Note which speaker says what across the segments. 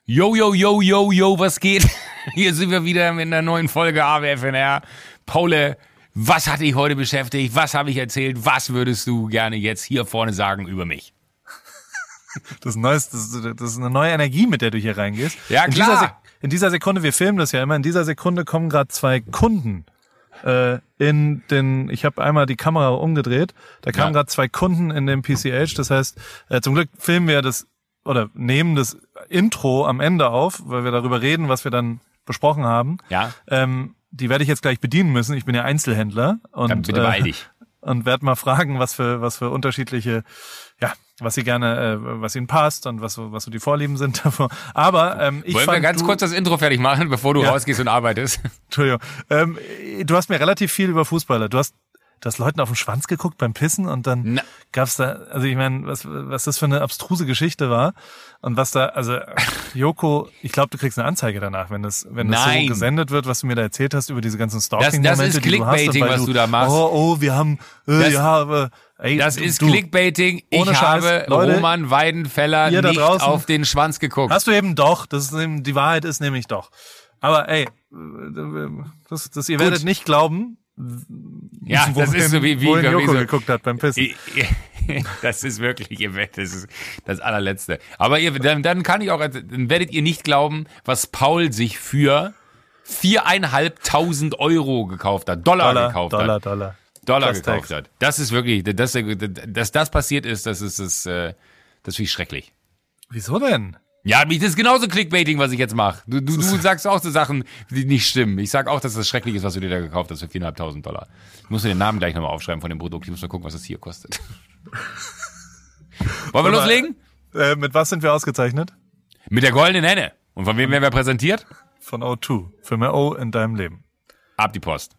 Speaker 1: Yo, yo, yo, yo, yo, was geht? Hier sind wir wieder mit einer neuen Folge AWFNR. Paul, was hat dich heute beschäftigt? Was habe ich erzählt? Was würdest du gerne jetzt hier vorne sagen über mich?
Speaker 2: Das ist eine neue Energie, mit der du hier reingehst.
Speaker 1: Ja, klar.
Speaker 2: In dieser Sekunde, wir filmen das ja immer, in dieser Sekunde kommen gerade 2 Kunden ich habe einmal die Kamera umgedreht, da kamen gerade 2 Kunden in dem PCH, das heißt, zum Glück filmen wir das oder nehmen das Intro am Ende auf, weil wir darüber reden, was wir dann besprochen haben.
Speaker 1: Ja.
Speaker 2: Die werde ich jetzt gleich bedienen müssen, ich bin ja Einzelhändler und
Speaker 1: dann bitte beeil dich.
Speaker 2: Und werde mal fragen, was für unterschiedliche, was sie gerne, was ihnen passt und was so die Vorlieben sind davor. Aber
Speaker 1: wollen wir ganz kurz das Intro fertig machen, bevor du rausgehst und arbeitest?
Speaker 2: Entschuldigung. Du hast mir relativ viel über Fußballer. Du hast Leuten auf den Schwanz geguckt beim Pissen und dann gab's da, also ich meine, was das für eine abstruse Geschichte war und was da, also Joko, ich glaube, du kriegst eine Anzeige danach, wenn das so gesendet wird, was du mir da erzählt hast über diese ganzen Stalking-Momente,
Speaker 1: das ist Clickbaiting, was du da machst.
Speaker 2: Wir haben,
Speaker 1: das ist Clickbaiting. Ich habe
Speaker 2: Leute,
Speaker 1: Roman Weidenfeller nicht auf den Schwanz geguckt.
Speaker 2: Hast du eben doch. Die Wahrheit ist nämlich doch. Aber ihr werdet nicht glauben,
Speaker 1: das ist so wie
Speaker 2: Joko geguckt hat beim Pissen.
Speaker 1: Das ist wirklich, das ist das allerletzte. Aber dann werdet ihr nicht glauben, was Paul sich für 4.500 Euro gekauft hat, Dollar gekauft hat. Das ist wirklich, dass das passiert ist, das finde ich schrecklich.
Speaker 2: Wieso denn?
Speaker 1: Ja, das ist genauso Clickbaiting, was ich jetzt mache. Du sagst auch so Sachen, die nicht stimmen. Ich sag auch, dass das schrecklich ist, was du dir da gekauft hast für 4.500 Dollar. Ich muss mir den Namen gleich nochmal aufschreiben von dem Produkt. Ich muss mal gucken, was das hier kostet. Wollen wir loslegen?
Speaker 2: Mit was sind wir ausgezeichnet?
Speaker 1: Mit der goldenen Henne. Und von wem werden wir präsentiert?
Speaker 2: Von O2. Für mehr O in deinem Leben.
Speaker 1: Ab die Post.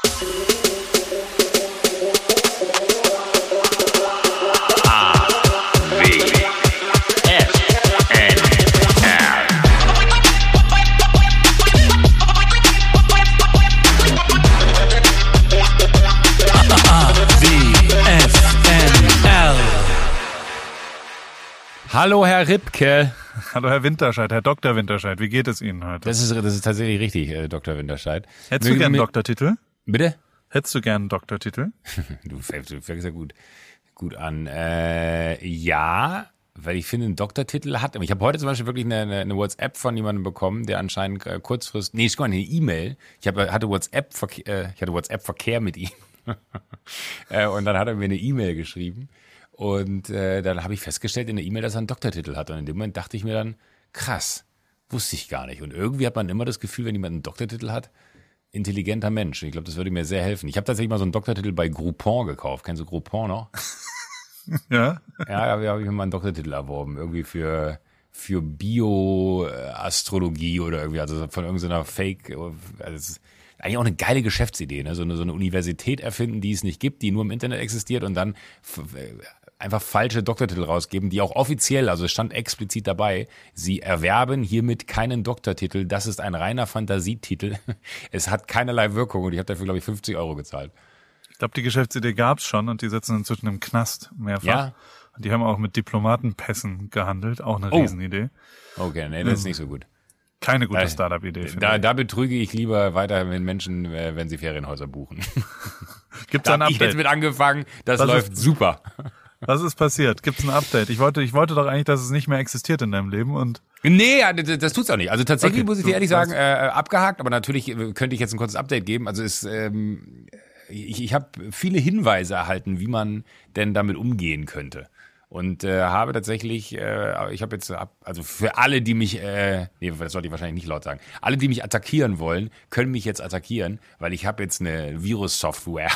Speaker 1: Hallo Herr Ripke.
Speaker 2: Hallo Herr Winterscheid, Herr Dr. Winterscheid. Wie geht es Ihnen heute?
Speaker 1: Das ist tatsächlich richtig, Dr. Winterscheid.
Speaker 2: Hättest du gern einen Doktortitel?
Speaker 1: Bitte?
Speaker 2: Hättest du gern einen Doktortitel?
Speaker 1: Du fängst ja gut an. Ja, weil ich finde, einen Doktortitel hat. Ich habe heute zum Beispiel wirklich eine WhatsApp von jemandem bekommen, der anscheinend kurzfristig, eine E-Mail. Ich hatte WhatsApp-Verkehr mit ihm. Und dann hat er mir eine E-Mail geschrieben. Und dann habe ich festgestellt in der E-Mail, dass er einen Doktortitel hat. Und in dem Moment dachte ich mir dann, krass, wusste ich gar nicht. Und irgendwie hat man immer das Gefühl, wenn jemand einen Doktortitel hat, intelligenter Mensch. Ich glaube, das würde mir sehr helfen. Ich habe tatsächlich mal so einen Doktortitel bei Groupon gekauft. Kennst du Groupon noch?
Speaker 2: Ja.
Speaker 1: Ja, da habe ich mir mal einen Doktortitel erworben. Irgendwie für Bioastrologie oder irgendwie, also von irgendeiner Fake, also das ist eigentlich auch eine geile Geschäftsidee, ne? So eine Universität erfinden, die es nicht gibt, die nur im Internet existiert und dann einfach falsche Doktortitel rausgeben, die auch offiziell, also es stand explizit dabei, sie erwerben hiermit keinen Doktortitel, das ist ein reiner Fantasietitel, es hat keinerlei Wirkung und ich habe dafür, glaube ich, 50 Euro gezahlt.
Speaker 2: Ich glaube, die Geschäftsidee gab's schon und die sitzen inzwischen im Knast mehrfach.
Speaker 1: Ja.
Speaker 2: Und die haben auch mit Diplomatenpässen gehandelt, auch eine Riesenidee.
Speaker 1: Okay, nee, das ist nicht so gut.
Speaker 2: Keine gute Startup-Idee.
Speaker 1: Da betrüge ich lieber weiter mit Menschen, wenn sie Ferienhäuser buchen.
Speaker 2: Gibt's ein Update?
Speaker 1: Ich jetzt mit angefangen, das läuft super.
Speaker 2: Was ist passiert? Gibt's ein Update? Ich wollte doch eigentlich, dass es nicht mehr existiert in deinem Leben und...
Speaker 1: Nee, das tut's auch nicht. Also tatsächlich muss ich dir ehrlich sagen, abgehakt, aber natürlich könnte ich jetzt ein kurzes Update geben. Also ich habe viele Hinweise erhalten, wie man denn damit umgehen könnte. Und habe tatsächlich, ich habe jetzt, also für alle, die mich, das sollte ich wahrscheinlich nicht laut sagen, alle, die mich attackieren wollen, können mich jetzt attackieren, weil ich habe jetzt eine Virus-Software.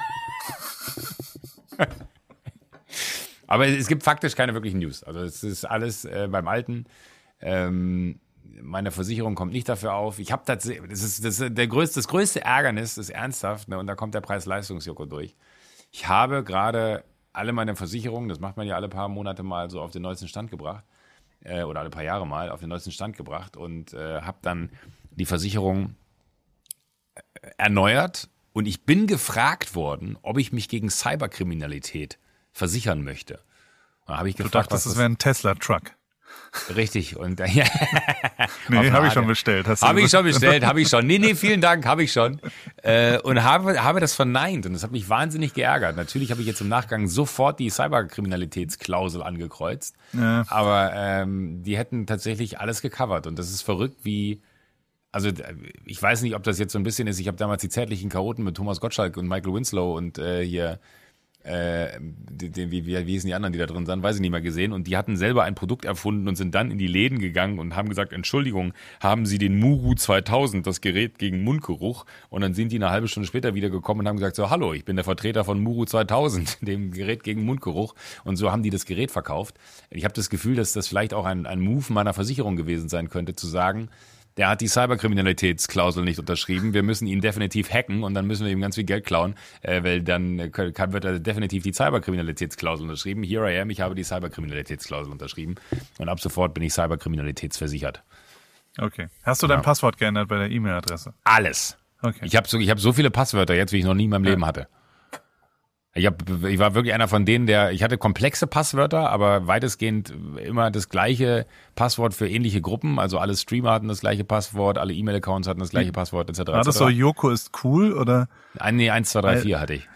Speaker 1: Aber es gibt faktisch keine wirklichen News. Also es ist alles beim Alten. Meine Versicherung kommt nicht dafür auf. Ich habe tatsächlich, das größte Ärgernis ist ernsthaft, ne, und da kommt der Preis-Leistungs-Joko durch. Ich habe gerade alle meine Versicherungen, das macht man ja alle paar Monate mal so auf den neuesten Stand gebracht, oder alle paar Jahre mal auf den neuesten Stand gebracht und habe dann die Versicherung erneuert und ich bin gefragt worden, ob ich mich gegen Cyberkriminalität versichern möchte. Und da habe ich gefragt,
Speaker 2: du dachtest, das wäre ein Tesla-Truck.
Speaker 1: Richtig. Und ja.
Speaker 2: Nee, habe ich schon bestellt.
Speaker 1: Habe ich schon. Nee, vielen Dank, habe ich schon. Und habe das verneint. Und das hat mich wahnsinnig geärgert. Natürlich habe ich jetzt im Nachgang sofort die Cyberkriminalitätsklausel angekreuzt.
Speaker 2: Ja.
Speaker 1: Aber die hätten tatsächlich alles gecovert. Und das ist verrückt, wie... Also ich weiß nicht, ob das jetzt so ein bisschen ist. Ich habe damals die zärtlichen Chaoten mit Thomas Gottschalk und Michael Winslow und wie hießen die anderen, die da drin sind, weiß ich nicht mehr gesehen. Und die hatten selber ein Produkt erfunden und sind dann in die Läden gegangen und haben gesagt, Entschuldigung, haben Sie den Muru 2000, das Gerät gegen Mundgeruch? Und dann sind die eine halbe Stunde später wieder gekommen und haben gesagt, so, hallo, ich bin der Vertreter von Muru 2000, dem Gerät gegen Mundgeruch. Und so haben die das Gerät verkauft. Ich habe das Gefühl, dass das vielleicht auch ein Move meiner Versicherung gewesen sein könnte, zu sagen, der hat die Cyberkriminalitätsklausel nicht unterschrieben. Wir müssen ihn definitiv hacken und dann müssen wir ihm ganz viel Geld klauen, weil dann wird er definitiv die Cyberkriminalitätsklausel unterschrieben. Here I am, ich habe die Cyberkriminalitätsklausel unterschrieben und ab sofort bin ich cyberkriminalitätsversichert.
Speaker 2: Okay. Hast du dein Passwort geändert bei der E-Mail-Adresse?
Speaker 1: Alles.
Speaker 2: Okay.
Speaker 1: Ich hab so viele Passwörter jetzt, wie ich noch nie in meinem Leben hatte. Ich war wirklich einer von denen, ich hatte komplexe Passwörter, aber weitestgehend immer das gleiche Passwort für ähnliche Gruppen. Also alle Streamer hatten das gleiche Passwort, alle E-Mail-Accounts hatten das gleiche Passwort, etc.
Speaker 2: War das so, Joko ist cool, oder?
Speaker 1: Nee, 1, 2, 3, 4 hatte ich.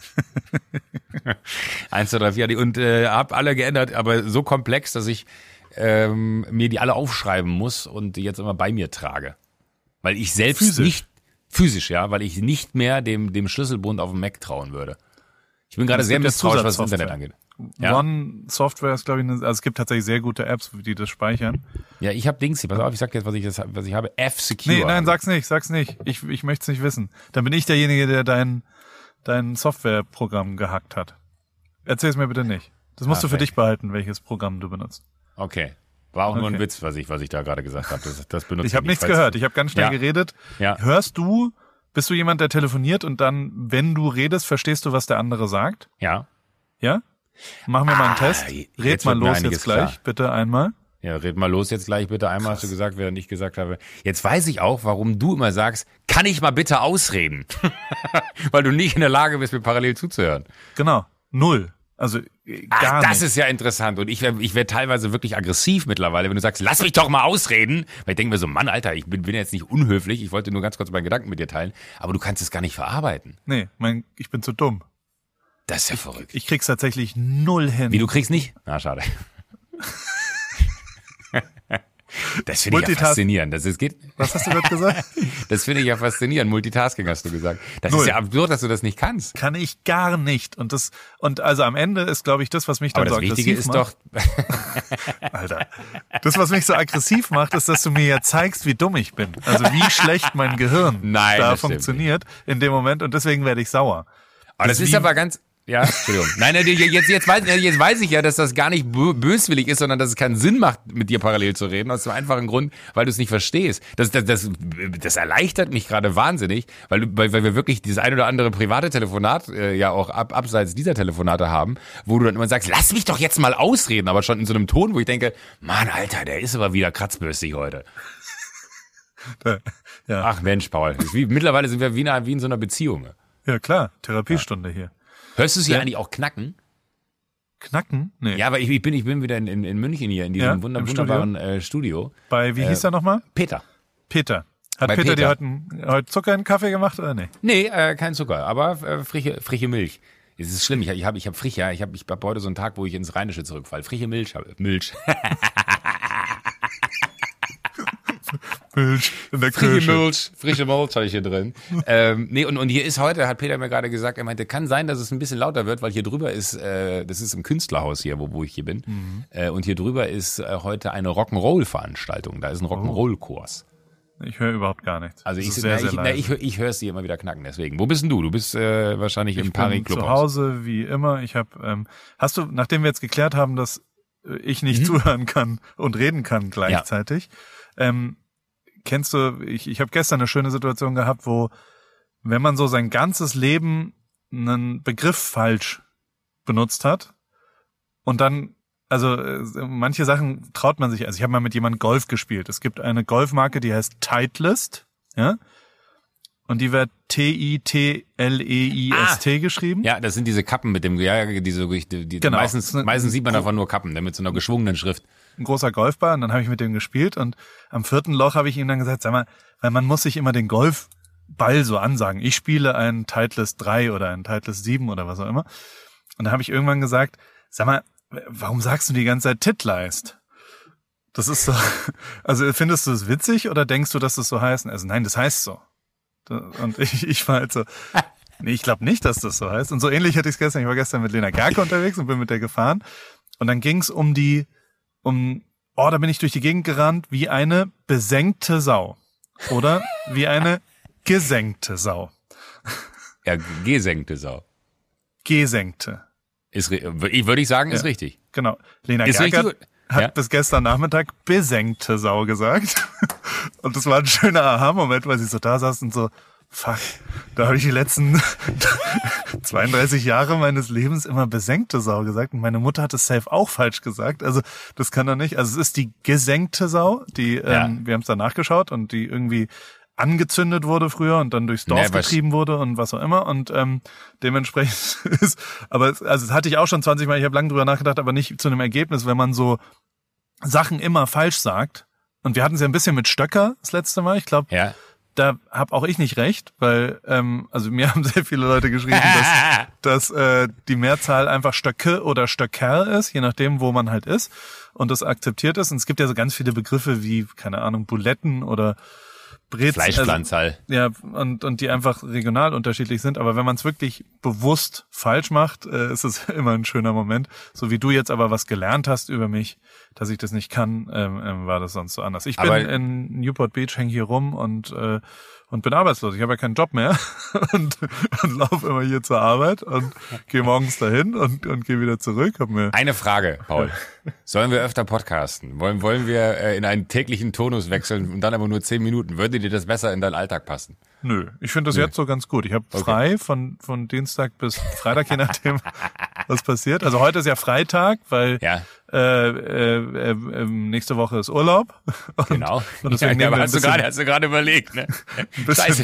Speaker 1: 1, 2, 3, 4 hatte ich und habe alle geändert, aber so komplex, dass ich mir die alle aufschreiben muss und die jetzt immer bei mir trage. Weil ich selbst physisch, weil ich nicht mehr dem Schlüsselbund auf dem Mac trauen würde. Ich bin gerade sehr misstrauisch, was das Internet angeht.
Speaker 2: Ja? One Software ist, glaube ich, also es gibt tatsächlich sehr gute Apps, die das speichern.
Speaker 1: Ja, ich habe Dings hier. Pass auf, ich sag jetzt, was ich habe. F-Secure.
Speaker 2: Nee, nein, sag's nicht. Ich möchte es nicht wissen. Dann bin ich derjenige, der dein Softwareprogramm gehackt hat. Erzähl's mir bitte nicht. Das musst du für dich behalten, welches Programm du benutzt.
Speaker 1: Okay. War auch nur ein Witz, was ich da gerade gesagt habe. Das benutze
Speaker 2: ich habe nichts gehört. Ich habe ganz schnell geredet.
Speaker 1: Ja.
Speaker 2: Bist du jemand, der telefoniert und dann, wenn du redest, verstehst du, was der andere sagt?
Speaker 1: Ja.
Speaker 2: Ja? Machen wir mal einen Test. Red mal los jetzt gleich, bitte einmal.
Speaker 1: Ja, red mal los jetzt gleich bitte einmal, hast du gesagt, während ich gesagt habe. Jetzt weiß ich auch, warum du immer sagst, kann ich mal bitte ausreden? Weil du nicht in der Lage bist, mir parallel zuzuhören.
Speaker 2: Genau. 0. Also gar nicht.
Speaker 1: Das ist ja interessant. Und ich wär teilweise wirklich aggressiv mittlerweile, wenn du sagst, lass mich doch mal ausreden. Weil ich denke mir so, Mann, Alter, ich bin jetzt nicht unhöflich. Ich wollte nur ganz kurz meinen Gedanken mit dir teilen. Aber du kannst es gar nicht verarbeiten.
Speaker 2: Nee, ich bin zu dumm.
Speaker 1: Das ist ja verrückt.
Speaker 2: Ich krieg's tatsächlich 0 hin.
Speaker 1: Wie, du kriegst nicht? Na, schade. Das finde ich ja faszinierend.
Speaker 2: Was hast du gerade gesagt?
Speaker 1: Das finde ich ja faszinierend. Multitasking hast du gesagt. Das ist ja absurd, dass du das nicht kannst.
Speaker 2: Kann ich gar nicht. Und also am Ende ist, glaube ich, das, was mich dann so aggressiv macht.
Speaker 1: Das Wichtige ist
Speaker 2: doch, Alter, das, was mich so aggressiv macht, ist, dass du mir ja zeigst, wie dumm ich bin. Also wie schlecht mein Gehirn da funktioniert in dem Moment. Und deswegen werde ich sauer.
Speaker 1: Aber das ist aber ganz... Ja, Entschuldigung. Nein, jetzt weiß ich ja, dass das gar nicht böswillig ist, sondern dass es keinen Sinn macht, mit dir parallel zu reden, aus dem einfachen Grund, weil du es nicht verstehst. Das erleichtert mich gerade wahnsinnig, weil wir wirklich dieses ein oder andere private Telefonat ja auch abseits dieser Telefonate haben, wo du dann immer sagst, lass mich doch jetzt mal ausreden, aber schon in so einem Ton, wo ich denke, Mann, Alter, der ist aber wieder kratzbürstig heute. Ja. Ach Mensch, Paul, mittlerweile sind wir wie in so einer Beziehung.
Speaker 2: Ja klar, Therapiestunde hier.
Speaker 1: Hörst du es hier eigentlich auch knacken?
Speaker 2: Knacken? Nee.
Speaker 1: Ja, aber ich bin wieder in München hier, in diesem wunderbaren Studio.
Speaker 2: Bei, wie hieß er nochmal?
Speaker 1: Peter.
Speaker 2: Hat Peter dir heute Zucker in den Kaffee gemacht oder nicht?
Speaker 1: Nee, kein Zucker, aber frische Milch. Es ist schlimm, ich hab frisch, ja. Ich hab heute so einen Tag, wo ich ins Rheinische zurückfalle. Frische Milch. Milch in der Küche. Frische Milch habe ich hier drin. Nee, und hier ist heute, hat Peter mir gerade gesagt, er meinte, kann sein, dass es ein bisschen lauter wird, weil hier drüber ist, das ist im Künstlerhaus hier, wo ich hier bin. Und hier drüber ist heute eine Rock'n'Roll-Veranstaltung. Da ist ein Rock'n'Roll-Kurs.
Speaker 2: Ich höre überhaupt gar nichts.
Speaker 1: Also ich höre es dir immer wieder knacken, deswegen. Wo bist denn du? Du bist wahrscheinlich im Paris-Clubhaus.
Speaker 2: Zu Hause, wie immer. Ich habe, hast du, nachdem wir jetzt geklärt haben, dass ich nicht zuhören kann und reden kann gleichzeitig, kennst du, ich habe gestern eine schöne Situation gehabt, wo, wenn man so sein ganzes Leben einen Begriff falsch benutzt hat und dann, also manche Sachen traut man sich, also ich habe mal mit jemandem Golf gespielt. Es gibt eine Golfmarke, die heißt Titleist, ja, und die wird Titleist geschrieben.
Speaker 1: Ja, das sind diese Kappen mit dem, genau. Meistens sieht man davon nur Kappen, mit so einer geschwungenen Schrift.
Speaker 2: ein großer Golfball und dann habe ich mit dem gespielt und am 4. Loch habe ich ihm dann gesagt, sag mal, weil man muss sich immer den Golfball so ansagen. Ich spiele ein Titleist 3 oder ein Titleist 7 oder was auch immer. Und dann habe ich irgendwann gesagt, sag mal, warum sagst du die ganze Zeit Titleist? Das ist so, also findest du es witzig oder denkst du, dass das so heißt? Also nein, das heißt so. Und ich war halt so, nee, ich glaube nicht, dass das so heißt. Und so ähnlich hatte ich es gestern. Ich war gestern mit Lena Gerke unterwegs und bin mit der gefahren. Und dann ging es da bin ich durch die Gegend gerannt wie eine besenkte Sau. Oder wie eine gesenkte Sau.
Speaker 1: Ja, gesenkte Sau.
Speaker 2: Gesenkte.
Speaker 1: Würde ich sagen, ist richtig.
Speaker 2: Genau. Lena
Speaker 1: ist
Speaker 2: Gerke hat bis gestern Nachmittag besenkte Sau gesagt. Und das war ein schöner Aha-Moment, weil sie so da saß und so, fuck, da habe ich die letzten 32 Jahre meines Lebens immer besenkte Sau gesagt. Und meine Mutter hat es safe auch falsch gesagt. Also das kann doch nicht. Also es ist die gesenkte Sau, die, wir haben es dann nachgeschaut und die irgendwie angezündet wurde früher und dann durchs Dorf getrieben wurde und was auch immer und dementsprechend ist, aber das hatte ich auch schon 20 Mal, ich habe lange drüber nachgedacht, aber nicht zu einem Ergebnis, wenn man so Sachen immer falsch sagt und wir hatten es ja ein bisschen mit Stöcker das letzte Mal, ich glaube, da habe auch ich nicht recht, weil also mir haben sehr viele Leute geschrieben, dass die Mehrzahl einfach Stöcke oder Stöckerl ist, je nachdem, wo man halt ist und das akzeptiert ist und es gibt ja so ganz viele Begriffe wie, keine Ahnung, Buletten oder
Speaker 1: Fleischpflanzerl.
Speaker 2: Also, und die einfach regional unterschiedlich sind. Aber wenn man es wirklich bewusst falsch macht, ist es immer ein schöner Moment. So wie du jetzt aber was gelernt hast über mich, dass ich das nicht kann, war das sonst so anders. Ich bin in Newport Beach, hänge hier rum und bin arbeitslos. Ich habe ja keinen Job mehr und laufe immer hier zur Arbeit und gehe morgens dahin und gehe wieder zurück.
Speaker 1: Eine Frage, Paul. Sollen wir öfter podcasten? Wollen wir in einen täglichen Tonus wechseln und dann aber nur 10 Minuten? Würde dir das besser in deinen Alltag passen?
Speaker 2: Nö, ich finde das jetzt so ganz gut. Ich habe frei von Dienstag bis Freitag, je nachdem, was passiert. Also heute ist ja Freitag, weil nächste Woche ist Urlaub.
Speaker 1: Genau.
Speaker 2: Und deswegen
Speaker 1: aber hast du gerade überlegt, ne? Scheiße.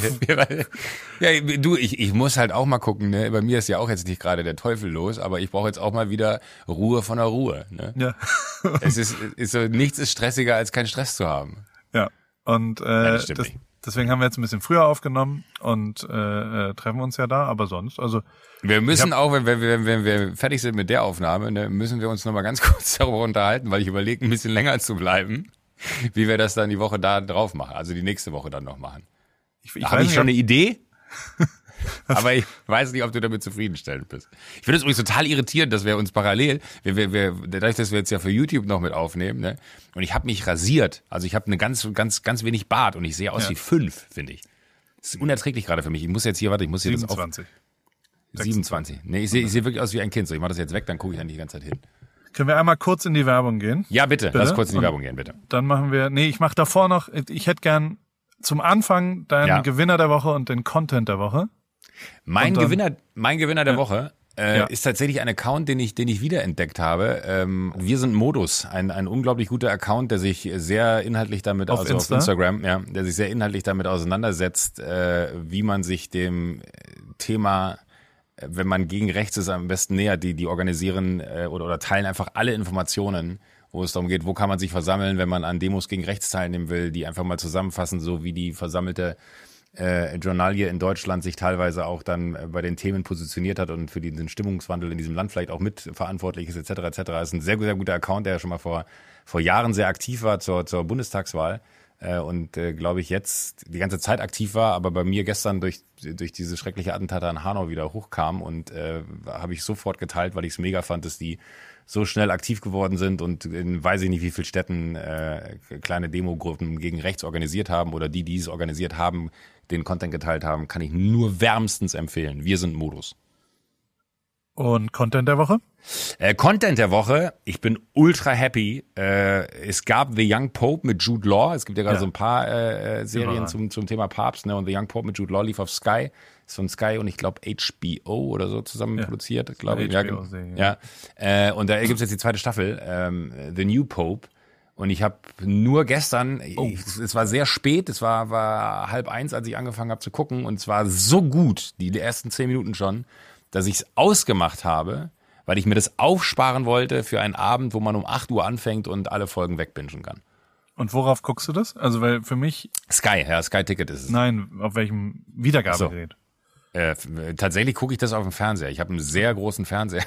Speaker 1: Ja, du, ich muss halt auch mal gucken, ne? Bei mir ist ja auch jetzt nicht gerade der Teufel los, aber ich brauche jetzt auch mal wieder Ruhe von der Ruhe, ne?
Speaker 2: Ja.
Speaker 1: Es ist so, nichts ist stressiger, als keinen Stress zu haben.
Speaker 2: Ja. Und deswegen haben wir jetzt ein bisschen früher aufgenommen und treffen uns ja da, aber sonst, also
Speaker 1: wir müssen auch, wenn wir fertig sind mit der Aufnahme, ne, müssen wir uns nochmal ganz kurz darüber unterhalten, weil ich überlege, ein bisschen länger zu bleiben, wie wir das dann die Woche da drauf machen, also die nächste Woche dann noch machen. Habe ich schon eine Idee? Aber ich weiß nicht, ob du damit zufriedenstellend bist. Ich finde es übrigens total irritierend, dass wir uns parallel, dadurch, dass wir jetzt ja für YouTube noch mit aufnehmen, ne, und ich habe mich rasiert, also ich habe eine ganz wenig Bart und ich sehe aus wie 5, finde ich. Das ist unerträglich gerade für mich. Ich muss jetzt hier, ich muss hier
Speaker 2: 27.
Speaker 1: 27. Nee, ich sehe wirklich aus wie ein Kind. So, ich mache das jetzt weg, dann gucke ich dann die ganze Zeit hin.
Speaker 2: Können wir einmal kurz in die Werbung gehen?
Speaker 1: Ja, bitte. Lass kurz in die Werbung gehen, bitte.
Speaker 2: Dann ich mache davor noch, ich hätte gern zum Anfang deinen Gewinner der Woche und den Content der Woche.
Speaker 1: Mein Gewinner der Woche ist tatsächlich ein Account, den ich wiederentdeckt habe. Wir sind Modus, ein unglaublich guter Account, der sich sehr inhaltlich damit, auf Instagram, der sich sehr inhaltlich damit auseinandersetzt, wie man sich dem Thema, wenn man gegen rechts ist, am besten nähert. Die organisieren oder teilen einfach alle Informationen, wo es darum geht, wo kann man sich versammeln, wenn man an Demos gegen rechts teilnehmen will, die einfach mal zusammenfassen, so wie die versammelte Journalie in Deutschland sich teilweise auch dann bei den Themen positioniert hat und für den Stimmungswandel in diesem Land vielleicht auch mitverantwortlich ist, etc. etc. Das ist ein sehr, sehr guter Account, der ja schon mal vor Jahren sehr aktiv war zur Bundestagswahl und glaube ich jetzt die ganze Zeit aktiv war, aber bei mir gestern durch diese schreckliche Attentate an Hanau wieder hochkam und habe ich sofort geteilt, weil ich es mega fand, dass die so schnell aktiv geworden sind und in weiß ich nicht wie vielen Städten kleine Demogruppen gegen rechts organisiert haben oder die es organisiert haben, den Content geteilt haben, kann ich nur wärmstens empfehlen. Wir sind Modus.
Speaker 2: Und Content der Woche?
Speaker 1: Content der Woche, ich bin ultra happy. Es gab The Young Pope mit Jude Law. Es gibt ja gerade so ein paar Serien zum Thema Papst, ne? Und The Young Pope mit Jude Law lief auf Sky. Ist von Sky und ich glaube HBO oder so zusammen produziert, glaube ich. Und da gibt's jetzt die zweite Staffel, The New Pope. Und ich habe nur gestern, es war sehr spät, es war 12:30, als ich angefangen habe zu gucken. Und es war so gut, die ersten 10 Minuten schon, dass ich es ausgemacht habe, weil ich mir das aufsparen wollte für einen Abend, wo man um 8 Uhr anfängt und alle Folgen wegbingen kann.
Speaker 2: Und worauf guckst du das? Also, weil für mich...
Speaker 1: Sky Ticket ist es.
Speaker 2: Nein, auf welchem Wiedergabegerät?
Speaker 1: Tatsächlich gucke ich das auf dem Fernseher. Ich habe einen sehr großen Fernseher.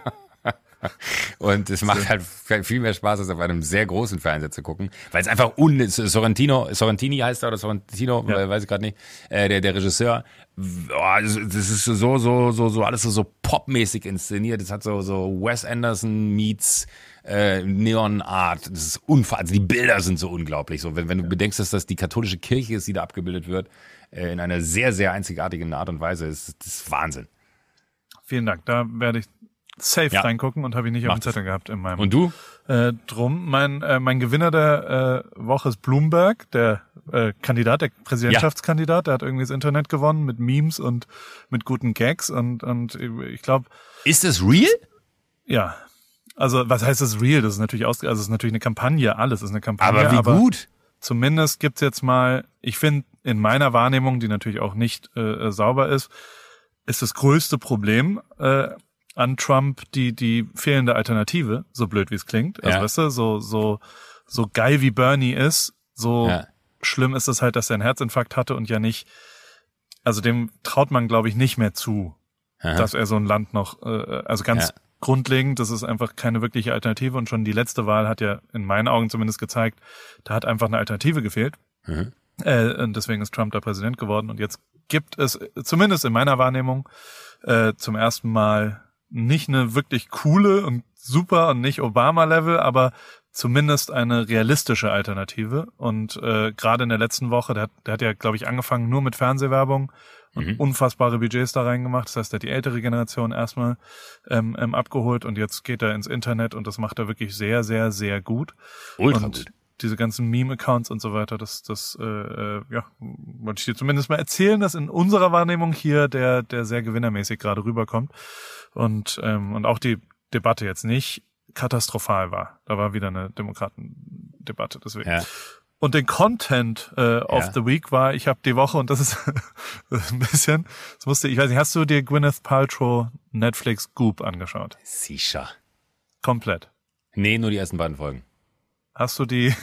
Speaker 1: Und es macht halt viel mehr Spaß, als auf einem sehr großen Fernseher zu gucken, weil es einfach Sorrentini heißt er, oder Sorrentino, weiß ich gerade nicht, der Regisseur. Das ist so alles so popmäßig inszeniert. Das hat so Wes Anderson meets Neon Art. Das ist also die Bilder sind so unglaublich. So, wenn du bedenkst, dass das die katholische Kirche ist, die da abgebildet wird, in einer sehr, sehr einzigartigen Art und Weise, das ist Wahnsinn.
Speaker 2: Vielen Dank. Da werde ich safe reingucken und habe ich nicht auf dem Zettel gehabt in meinem.
Speaker 1: Und du?
Speaker 2: Drum. Mein Gewinner der Woche ist Bloomberg, der Kandidat, der Präsidentschaftskandidat. Der hat irgendwie das Internet gewonnen mit Memes und mit guten Gags und ich glaube.
Speaker 1: Ist das real?
Speaker 2: Ja. Also was heißt das real? Das ist natürlich es ist natürlich eine Kampagne. Alles ist eine Kampagne.
Speaker 1: Aber wie gut?
Speaker 2: Zumindest gibt's jetzt mal. Ich finde in meiner Wahrnehmung, die natürlich auch nicht sauber ist das größte Problem an Trump die fehlende Alternative, so blöd wie es klingt. Also weißt du, so geil wie Bernie ist, so schlimm ist es halt, dass er einen Herzinfarkt hatte und ja nicht, also dem traut man, glaube ich, nicht mehr zu, dass er so ein Land noch, also ganz grundlegend, das ist einfach keine wirkliche Alternative und schon die letzte Wahl hat ja in meinen Augen zumindest gezeigt, da hat einfach eine Alternative gefehlt. Und deswegen ist Trump da Präsident geworden und jetzt gibt es, zumindest in meiner Wahrnehmung, zum ersten Mal nicht eine wirklich coole und super und nicht Obama-Level, aber zumindest eine realistische Alternative. Und gerade in der letzten Woche, der hat ja, glaube ich, angefangen nur mit Fernsehwerbung und unfassbare Budgets da reingemacht. Das heißt, der hat die ältere Generation erstmal abgeholt und jetzt geht er ins Internet und das macht er wirklich sehr, sehr, sehr gut.
Speaker 1: Ultra
Speaker 2: und
Speaker 1: gut.
Speaker 2: Diese ganzen Meme-Accounts und so weiter, das wollte ich dir zumindest mal erzählen, dass in unserer Wahrnehmung hier der sehr gewinnermäßig gerade rüberkommt. Und auch die Debatte jetzt nicht katastrophal war. Da war wieder eine Demokratendebatte, deswegen. Ja. Und den Content of the Week war, ich habe die Woche, und das ist ein bisschen, ich weiß nicht, hast du dir Gwyneth Paltrow Netflix Goop angeschaut?
Speaker 1: Sicher.
Speaker 2: Komplett?
Speaker 1: Nee, nur die ersten beiden Folgen.
Speaker 2: Hast du die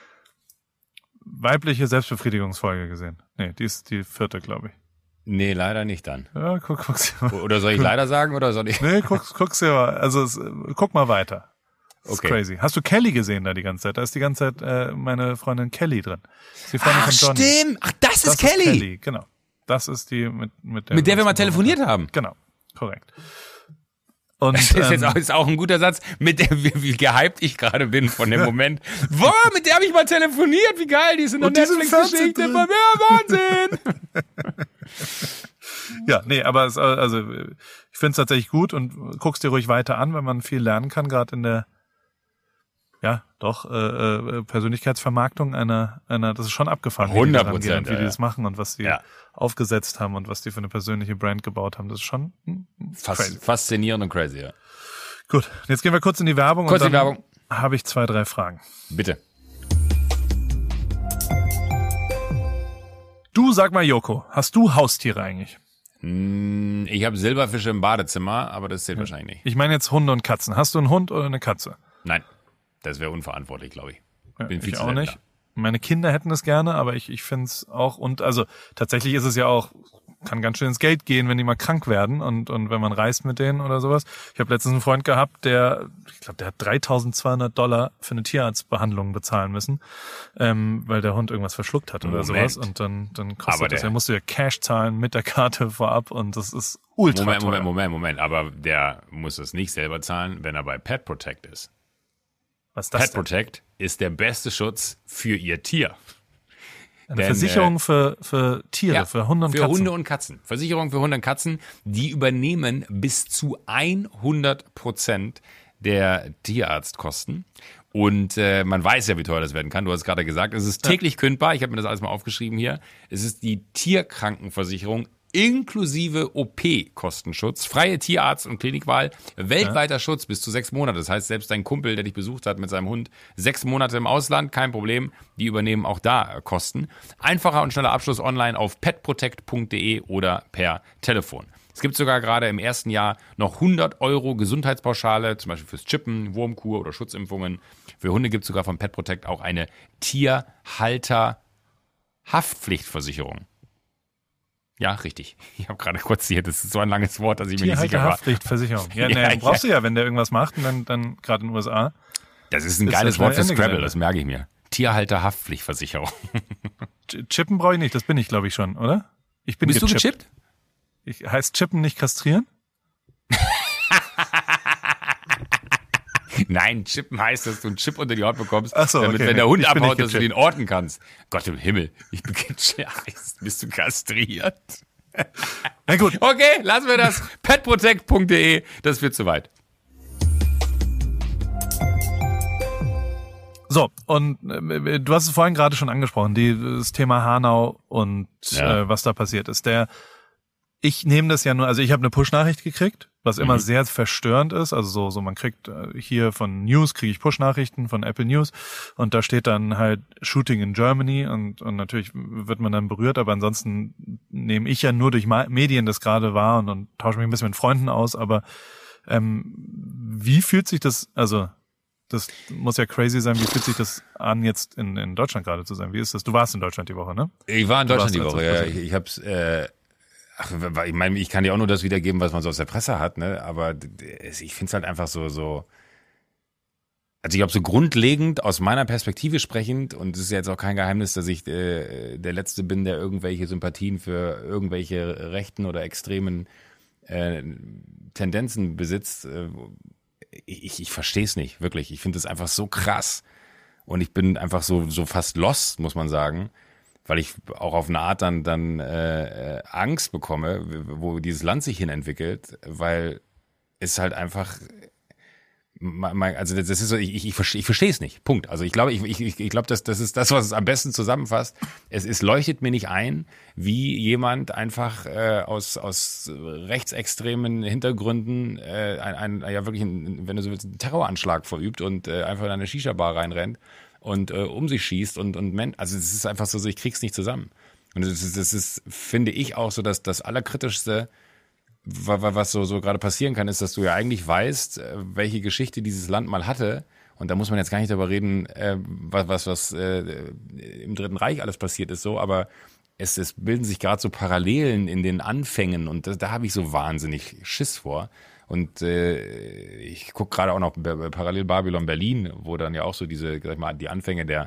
Speaker 2: weibliche Selbstbefriedigungsfolge gesehen? Nee, die ist die 4., glaube ich.
Speaker 1: Nee, leider nicht dann.
Speaker 2: Ja, guck's dir mal.
Speaker 1: Oder soll ich leider sagen, oder soll ich?
Speaker 2: Nee, guck's dir mal. Also, guck mal weiter. Das ist
Speaker 1: Okay.
Speaker 2: crazy. Hast du Kelly gesehen da die ganze Zeit? Da ist die ganze Zeit meine Freundin Kelly drin. Das ist die Freundin von Johnny.
Speaker 1: Stimmt. Ach, das ist Kelly.
Speaker 2: Genau. Das ist die, mit
Speaker 1: der wir mal telefoniert haben.
Speaker 2: Genau. Korrekt. Und,
Speaker 1: das ist auch ein guter Satz, mit der wie gehypt ich gerade bin von dem Moment. Boah, mit der habe ich mal telefoniert, wie geil, die ist in der Netflix-Geschichte. Ja, Wahnsinn.
Speaker 2: Ja, nee, aber ich finde es tatsächlich gut und guck's dir ruhig weiter an, wenn man viel lernen kann, gerade in der Persönlichkeitsvermarktung einer, das ist schon abgefahren,
Speaker 1: 100%,
Speaker 2: und wie die das machen und was die aufgesetzt haben und was die für eine persönliche Brand gebaut haben. Das ist schon
Speaker 1: faszinierend und crazy, ja.
Speaker 2: Gut, jetzt gehen wir kurz in die Werbung
Speaker 1: und
Speaker 2: dann habe ich 2, 3 Fragen.
Speaker 1: Bitte.
Speaker 2: Du, sag mal, Joko, hast du Haustiere eigentlich?
Speaker 1: Ich habe Silberfische im Badezimmer, aber das zählt wahrscheinlich nicht.
Speaker 2: Ich meine jetzt Hunde und Katzen. Hast du einen Hund oder eine Katze?
Speaker 1: Nein, das wäre unverantwortlich, glaube ich.
Speaker 2: Bin viel zu auch nicht. Meine Kinder hätten es gerne, aber ich finde es auch, und also tatsächlich ist es ja auch, kann ganz schön ins Geld gehen, wenn die mal krank werden und wenn man reist mit denen oder sowas. Ich habe letztens einen Freund gehabt, der hat $3.200 für eine Tierarztbehandlung bezahlen müssen, weil der Hund irgendwas verschluckt hat oder sowas und dann kostet das, er musste ja Cash zahlen mit der Karte vorab und das ist ultra teuer.
Speaker 1: Moment, aber der muss es nicht selber zahlen, wenn er bei Pet Protect ist.
Speaker 2: Was ist das
Speaker 1: Pet Protect ist der beste Schutz für ihr Tier.
Speaker 2: Eine Versicherung für Tiere, für Hunde und Katzen.
Speaker 1: Für Hunde und Katzen. Versicherung für Hunde und Katzen, die übernehmen bis zu 100% der Tierarztkosten. Und man weiß ja, wie teuer das werden kann. Du hast gerade gesagt, es ist täglich kündbar. Ich habe mir das alles mal aufgeschrieben hier. Es ist die Tierkrankenversicherung inklusive OP-Kostenschutz, freie Tierarzt- und Klinikwahl, weltweiter Schutz bis zu 6 Monate. Das heißt, selbst dein Kumpel, der dich besucht hat mit seinem Hund, 6 Monate im Ausland, kein Problem. Die übernehmen auch da Kosten. Einfacher und schneller Abschluss online auf petprotect.de oder per Telefon. Es gibt sogar gerade im ersten Jahr noch 100 € Gesundheitspauschale, zum Beispiel fürs Chippen, Wurmkur oder Schutzimpfungen. Für Hunde gibt es sogar von Pet Protect auch eine Tierhalter-Haftpflichtversicherung. Ja, richtig. Ich habe gerade kurz hier, das ist so ein langes Wort, dass ich mir nicht sicher war.
Speaker 2: Haftpflichtversicherung. Ja, brauchst du ja, wenn der irgendwas macht und dann gerade in den USA.
Speaker 1: Das ist ein geiles Wort für Scrabble, das merke ich mir. Tierhalter-Haftpflichtversicherung.
Speaker 2: Chippen brauche ich nicht, das bin ich, glaube ich, schon, oder?
Speaker 1: Bist du gechippt?
Speaker 2: Heißt Chippen nicht kastrieren?
Speaker 1: Nein, Chippen heißt, dass du einen Chip unter die Haut bekommst,
Speaker 2: ach so,
Speaker 1: damit,
Speaker 2: okay,
Speaker 1: wenn der Hund abhaut, dass du den orten kannst. Gott im Himmel, ich bin gechippt. Bist du kastriert?
Speaker 2: Na gut.
Speaker 1: Okay, lassen wir das. petprotect.de, das wird zu weit.
Speaker 2: So, und du hast es vorhin gerade schon angesprochen, das Thema Hanau und was da passiert ist. Ich nehme das ja nur, also ich habe eine Push-Nachricht gekriegt, was immer sehr verstörend ist. Also so man kriegt hier von News, kriege ich Push-Nachrichten von Apple News und da steht dann halt Shooting in Germany und natürlich wird man dann berührt, aber ansonsten nehme ich ja nur durch Medien das gerade wahr und tausche mich ein bisschen mit Freunden aus, aber wie fühlt sich das, also das muss ja crazy sein, wie fühlt sich das an, jetzt in Deutschland gerade zu sein? Wie ist das? Du warst in Deutschland die Woche, ne?
Speaker 1: Ich war in Deutschland die Woche, ja. Ich hab's, ich meine, ich kann dir auch nur das wiedergeben, was man so aus der Presse hat, ne? Aber ich finde es halt einfach so. Also ich glaube, so grundlegend aus meiner Perspektive sprechend, und es ist ja jetzt auch kein Geheimnis, dass ich der Letzte bin, der irgendwelche Sympathien für irgendwelche rechten oder extremen Tendenzen besitzt. Ich verstehe es nicht, wirklich. Ich finde es einfach so krass. Und ich bin einfach so fast lost, muss man sagen. Weil ich auch auf eine Art dann Angst bekomme, wo dieses Land sich hin entwickelt, weil es halt einfach, also das ist so, ich verstehe es nicht, Punkt. Also ich glaube, das ist das, was es am besten zusammenfasst. Es leuchtet mir nicht ein, wie jemand einfach aus rechtsextremen Hintergründen ja wirklich, wenn du so willst, einen Terroranschlag verübt und einfach in eine Shisha-Bar reinrennt und um sich schießt und also es ist einfach so, ich krieg's nicht zusammen. Und das ist, finde ich, auch so, dass das Allerkritischste, was so gerade passieren kann, ist, dass du ja eigentlich weißt, welche Geschichte dieses Land mal hatte. Und da muss man jetzt gar nicht darüber reden, was im Dritten Reich alles passiert ist, so, aber es bilden sich gerade so Parallelen in den Anfängen und da habe ich so wahnsinnig Schiss vor. Und ich gucke gerade auch noch parallel Babylon Berlin, wo dann ja auch so diese, sag ich mal, die Anfänge der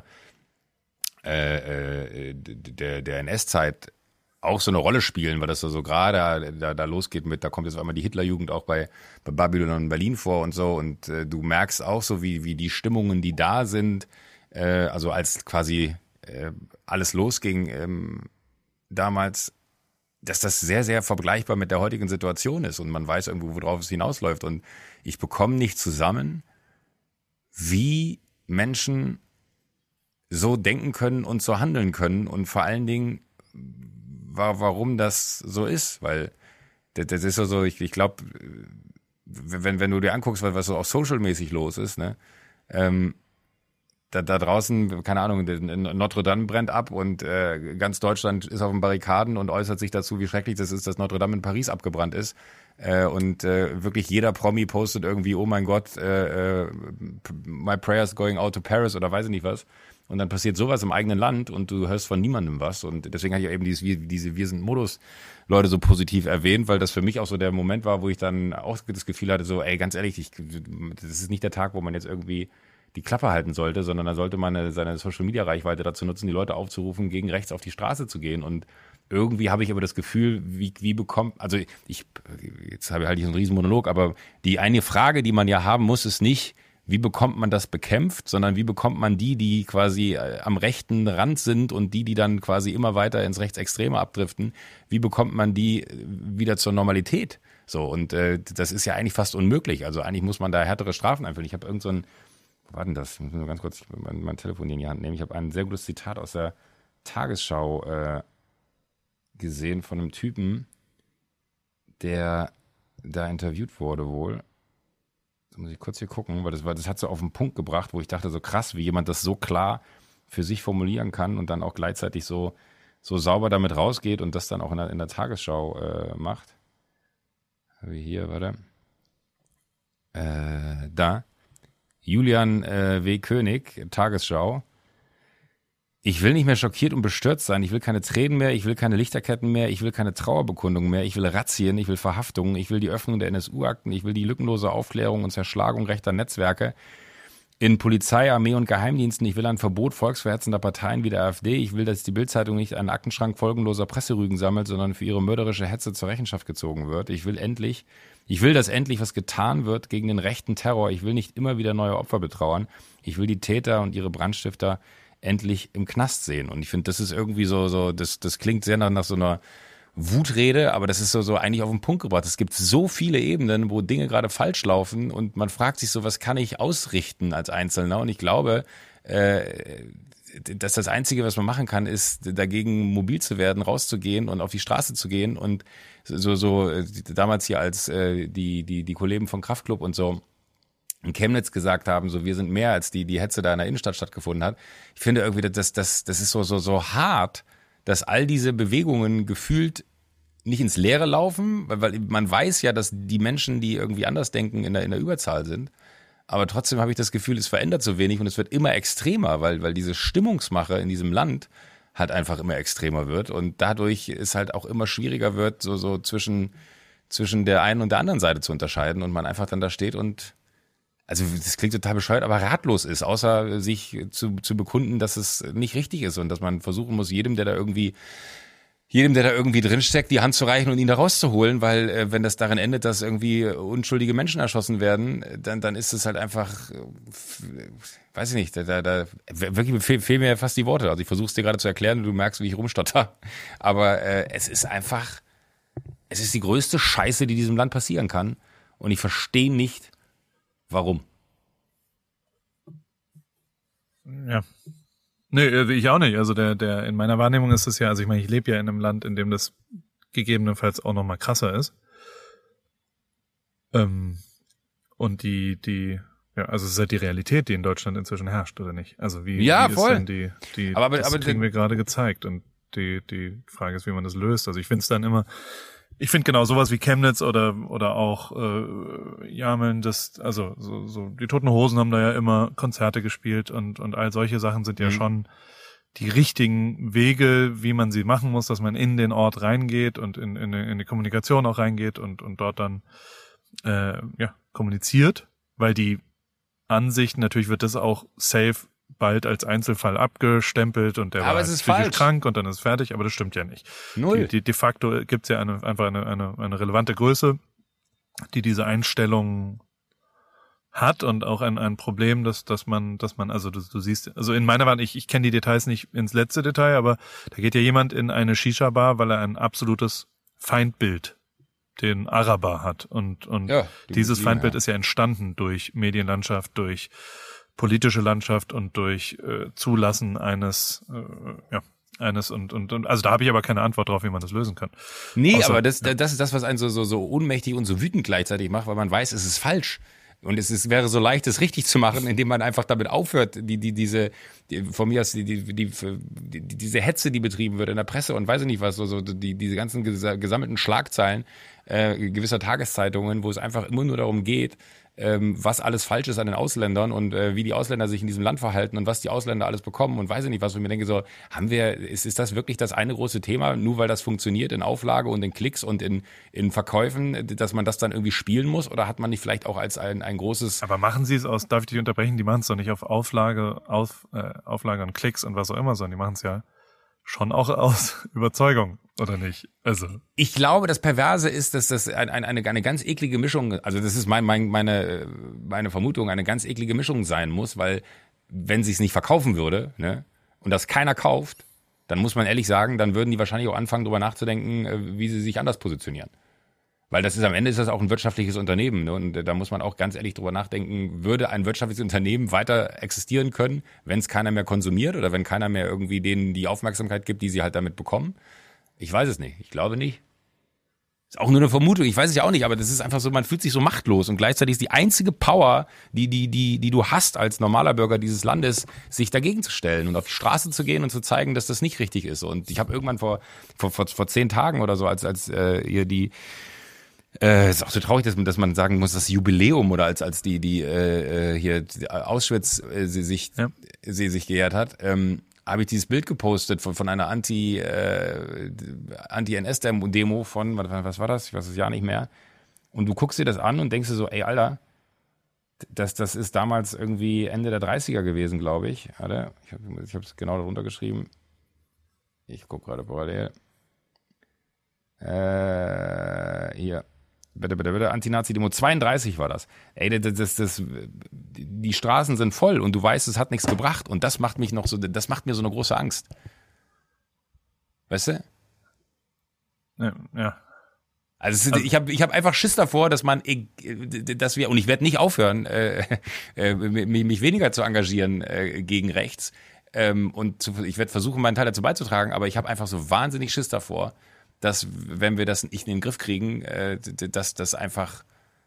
Speaker 1: NS-Zeit auch so eine Rolle spielen, weil das so gerade da losgeht mit, da kommt jetzt auf einmal die Hitlerjugend auch bei Babylon Berlin vor und so. Und du merkst auch so, wie die Stimmungen, die da sind, also als quasi alles losging damals, dass das sehr, sehr vergleichbar mit der heutigen Situation ist und man weiß irgendwo, worauf es hinausläuft. Und ich bekomme nicht zusammen, wie Menschen so denken können und so handeln können und vor allen Dingen, warum das so ist. Weil das ist so, ich glaube, wenn du dir anguckst, was so auch social-mäßig los ist, ne, da draußen, keine Ahnung, Notre Dame brennt ab und ganz Deutschland ist auf den Barrikaden und äußert sich dazu, wie schrecklich das ist, dass Notre Dame in Paris abgebrannt ist. Und wirklich jeder Promi postet irgendwie, oh mein Gott, my prayers going out to Paris oder weiß ich nicht was. Und dann passiert sowas im eigenen Land und du hörst von niemandem was. Und deswegen habe ich eben diese Wir sind Modus-Leute so positiv erwähnt, weil das für mich auch so der Moment war, wo ich dann auch das Gefühl hatte, so, ey, ganz ehrlich, das ist nicht der Tag, wo man jetzt irgendwie die Klappe halten sollte, sondern da sollte man seine Social-Media-Reichweite dazu nutzen, die Leute aufzurufen, gegen rechts auf die Straße zu gehen. Und irgendwie habe ich aber das Gefühl, wie bekommt, also jetzt habe ich halt nicht so einen riesen Monolog, aber die eine Frage, die man ja haben muss, ist nicht, wie bekommt man das bekämpft, sondern wie bekommt man die quasi am rechten Rand sind und die dann quasi immer weiter ins Rechtsextreme abdriften, wie bekommt man die wieder zur Normalität? So, und das ist ja eigentlich fast unmöglich. Also eigentlich muss man da härtere Strafen einführen. Ich habe irgend so ein, wo war denn das? Ich muss nur ganz kurz mein Telefon in die Hand nehmen. Ich habe ein sehr gutes Zitat aus der Tagesschau gesehen von einem Typen, der da interviewt wurde wohl. Jetzt muss ich kurz hier gucken, weil das hat so auf den Punkt gebracht, wo ich dachte, so krass, wie jemand das so klar für sich formulieren kann und dann auch gleichzeitig so sauber damit rausgeht und das dann auch in der Tagesschau macht. Wie hier, warte. Da. Julian W. König, Tagesschau. Ich will nicht mehr schockiert und bestürzt sein. Ich will keine Tränen mehr, ich will keine Lichterketten mehr, ich will keine Trauerbekundungen mehr, ich will Razzien, ich will Verhaftungen, ich will die Öffnung der NSU-Akten, ich will die lückenlose Aufklärung und Zerschlagung rechter Netzwerke in Polizei, Armee und Geheimdiensten. Ich will ein Verbot volksverhetzender Parteien wie der AfD. Ich will, dass die Bild-Zeitung nicht einen Aktenschrank folgenloser Presserügen sammelt, sondern für ihre mörderische Hetze zur Rechenschaft gezogen wird. Ich will, dass endlich was getan wird gegen den rechten Terror. Ich will nicht immer wieder neue Opfer betrauern. Ich will die Täter und ihre Brandstifter endlich im Knast sehen. Und ich finde, das ist irgendwie das klingt sehr nach so einer Wutrede, aber das ist so eigentlich auf den Punkt gebracht. Es gibt so viele Ebenen, wo Dinge gerade falsch laufen und man fragt sich so, was kann ich ausrichten als Einzelner? Und ich glaube, dass das Einzige, was man machen kann, ist dagegen mobil zu werden, rauszugehen und auf die Straße zu gehen und so damals hier als die Kollegen von Kraftklub und so in Chemnitz gesagt haben, so wir sind mehr als die Hetze da in der Innenstadt stattgefunden hat. Ich finde irgendwie, das ist so hart, dass all diese Bewegungen gefühlt nicht ins Leere laufen, weil man weiß ja, dass die Menschen, die irgendwie anders denken, in der Überzahl sind. Aber trotzdem habe ich das Gefühl, es verändert so wenig und es wird immer extremer, weil diese Stimmungsmache in diesem Land halt einfach immer extremer wird und dadurch es halt auch immer schwieriger wird, so zwischen der einen und der anderen Seite zu unterscheiden und man einfach dann da steht und also das klingt total bescheuert, aber ratlos ist, außer sich zu bekunden, dass es nicht richtig ist und dass man versuchen muss, jedem, der da irgendwie drinsteckt, die Hand zu reichen und ihn da rauszuholen, weil wenn das darin endet, dass irgendwie unschuldige Menschen erschossen werden, dann ist es halt einfach, weiß ich nicht, da wirklich fehlen mir fast die Worte. Also ich versuche es dir gerade zu erklären und du merkst, wie ich rumstotter. Aber es ist die größte Scheiße, die diesem Land passieren kann und ich verstehe nicht, warum?
Speaker 2: Ja. Nee, ich auch nicht. Also der in meiner Wahrnehmung ist es ja, also ich meine, ich lebe ja in einem Land, in dem das gegebenenfalls auch noch mal krasser ist. Und ja, also es ist halt die Realität, die in Deutschland inzwischen herrscht, oder nicht? Also wie
Speaker 1: voll.
Speaker 2: ist denn das kriegen wir gerade gezeigt und die Frage ist, wie man das löst. Also ich finde es dann immer, ich finde genau sowas wie Chemnitz oder auch Jameln, also so die Toten Hosen haben da ja immer Konzerte gespielt und all solche Sachen sind ja schon die richtigen Wege, wie man sie machen muss, dass man in den Ort reingeht und in die Kommunikation auch reingeht und dort dann kommuniziert, weil die Ansicht, natürlich wird das auch safe bald als Einzelfall abgestempelt und der
Speaker 1: aber
Speaker 2: war
Speaker 1: psychisch
Speaker 2: krank und dann ist es fertig, aber das stimmt ja nicht.
Speaker 1: Null.
Speaker 2: De facto gibt's ja einfach eine relevante Größe, die diese Einstellung hat und auch ein Problem, dass man, also du siehst, also in meiner Wahrnehmung, ich kenne die Details nicht ins letzte Detail, aber da geht ja jemand in eine Shisha-Bar, weil er ein absolutes Feindbild den Araber hat und ja, dieses Feindbild ist ja entstanden durch Medienlandschaft, durch politische Landschaft und durch Zulassen eines und also da habe ich aber keine Antwort drauf, wie man das lösen kann.
Speaker 1: Nee, aber das ist das, was einen so ohnmächtig und so wütend gleichzeitig macht, weil man weiß, es ist falsch. Und wäre so leicht, es richtig zu machen, indem man einfach damit aufhört, diese Hetze, die betrieben wird in der Presse und weiß ich nicht was, diese ganzen gesammelten Schlagzeilen gewisser Tageszeitungen, wo es einfach immer nur darum geht, was alles falsch ist an den Ausländern und wie die Ausländer sich in diesem Land verhalten und was die Ausländer alles bekommen und weiß ich nicht was, wo ich mir denke, so, ist das wirklich das eine große Thema, nur weil das funktioniert in Auflage und in Klicks und in Verkäufen, dass man das dann irgendwie spielen muss oder hat man nicht vielleicht auch als ein großes...
Speaker 2: Aber machen Sie es darf ich dich unterbrechen, die machen es doch nicht auf Auflage und Klicks und was auch immer, sondern die machen es ja schon auch aus Überzeugung, oder nicht? Also
Speaker 1: ich glaube, das Perverse ist, dass das eine ganz eklige Mischung, also das ist meine Vermutung, eine ganz eklige Mischung sein muss, weil wenn sie es nicht verkaufen würde, ne, und das keiner kauft, dann muss man ehrlich sagen, dann würden die wahrscheinlich auch anfangen, darüber nachzudenken, wie sie sich anders positionieren. Weil am Ende ist das auch ein wirtschaftliches Unternehmen, ne? Und da muss man auch ganz ehrlich drüber nachdenken, würde ein wirtschaftliches Unternehmen weiter existieren können, wenn es keiner mehr konsumiert oder wenn keiner mehr irgendwie denen die Aufmerksamkeit gibt, die sie halt damit bekommen? Ich weiß es nicht. Ich glaube nicht. Ist auch nur eine Vermutung, ich weiß es ja auch nicht, aber das ist einfach so, man fühlt sich so machtlos und gleichzeitig ist die einzige Power, die du hast als normaler Bürger dieses Landes, sich dagegen zu stellen und auf die Straße zu gehen und zu zeigen, dass das nicht richtig ist. Und ich habe irgendwann vor 10 Tagen oder so, als hier die ist auch so traurig, dass man sagen muss, das Jubiläum oder als die hier Auschwitz sie sich geehrt hat, habe ich dieses Bild gepostet von einer Anti-NS-Demo von, was war das? Ich weiß es ja nicht mehr. Und du guckst dir das an und denkst dir so, ey, Alter, das ist damals irgendwie Ende der 30er gewesen, glaube ich. Warte, ich habe es genau darunter geschrieben. Ich gucke gerade parallel. Hier. Bitte, Anti-Nazi-Demo 32 war das. Ey, die Straßen sind voll und du weißt, es hat nichts gebracht und das macht mir so eine große Angst. Weißt du?
Speaker 2: Ja.
Speaker 1: Also ich hab einfach Schiss davor, dass wir, und ich werde nicht aufhören, mich weniger zu engagieren gegen rechts, ich werde versuchen, meinen Teil dazu beizutragen, aber ich habe einfach so wahnsinnig Schiss davor, dass, wenn wir das nicht in den Griff kriegen, dass es einfach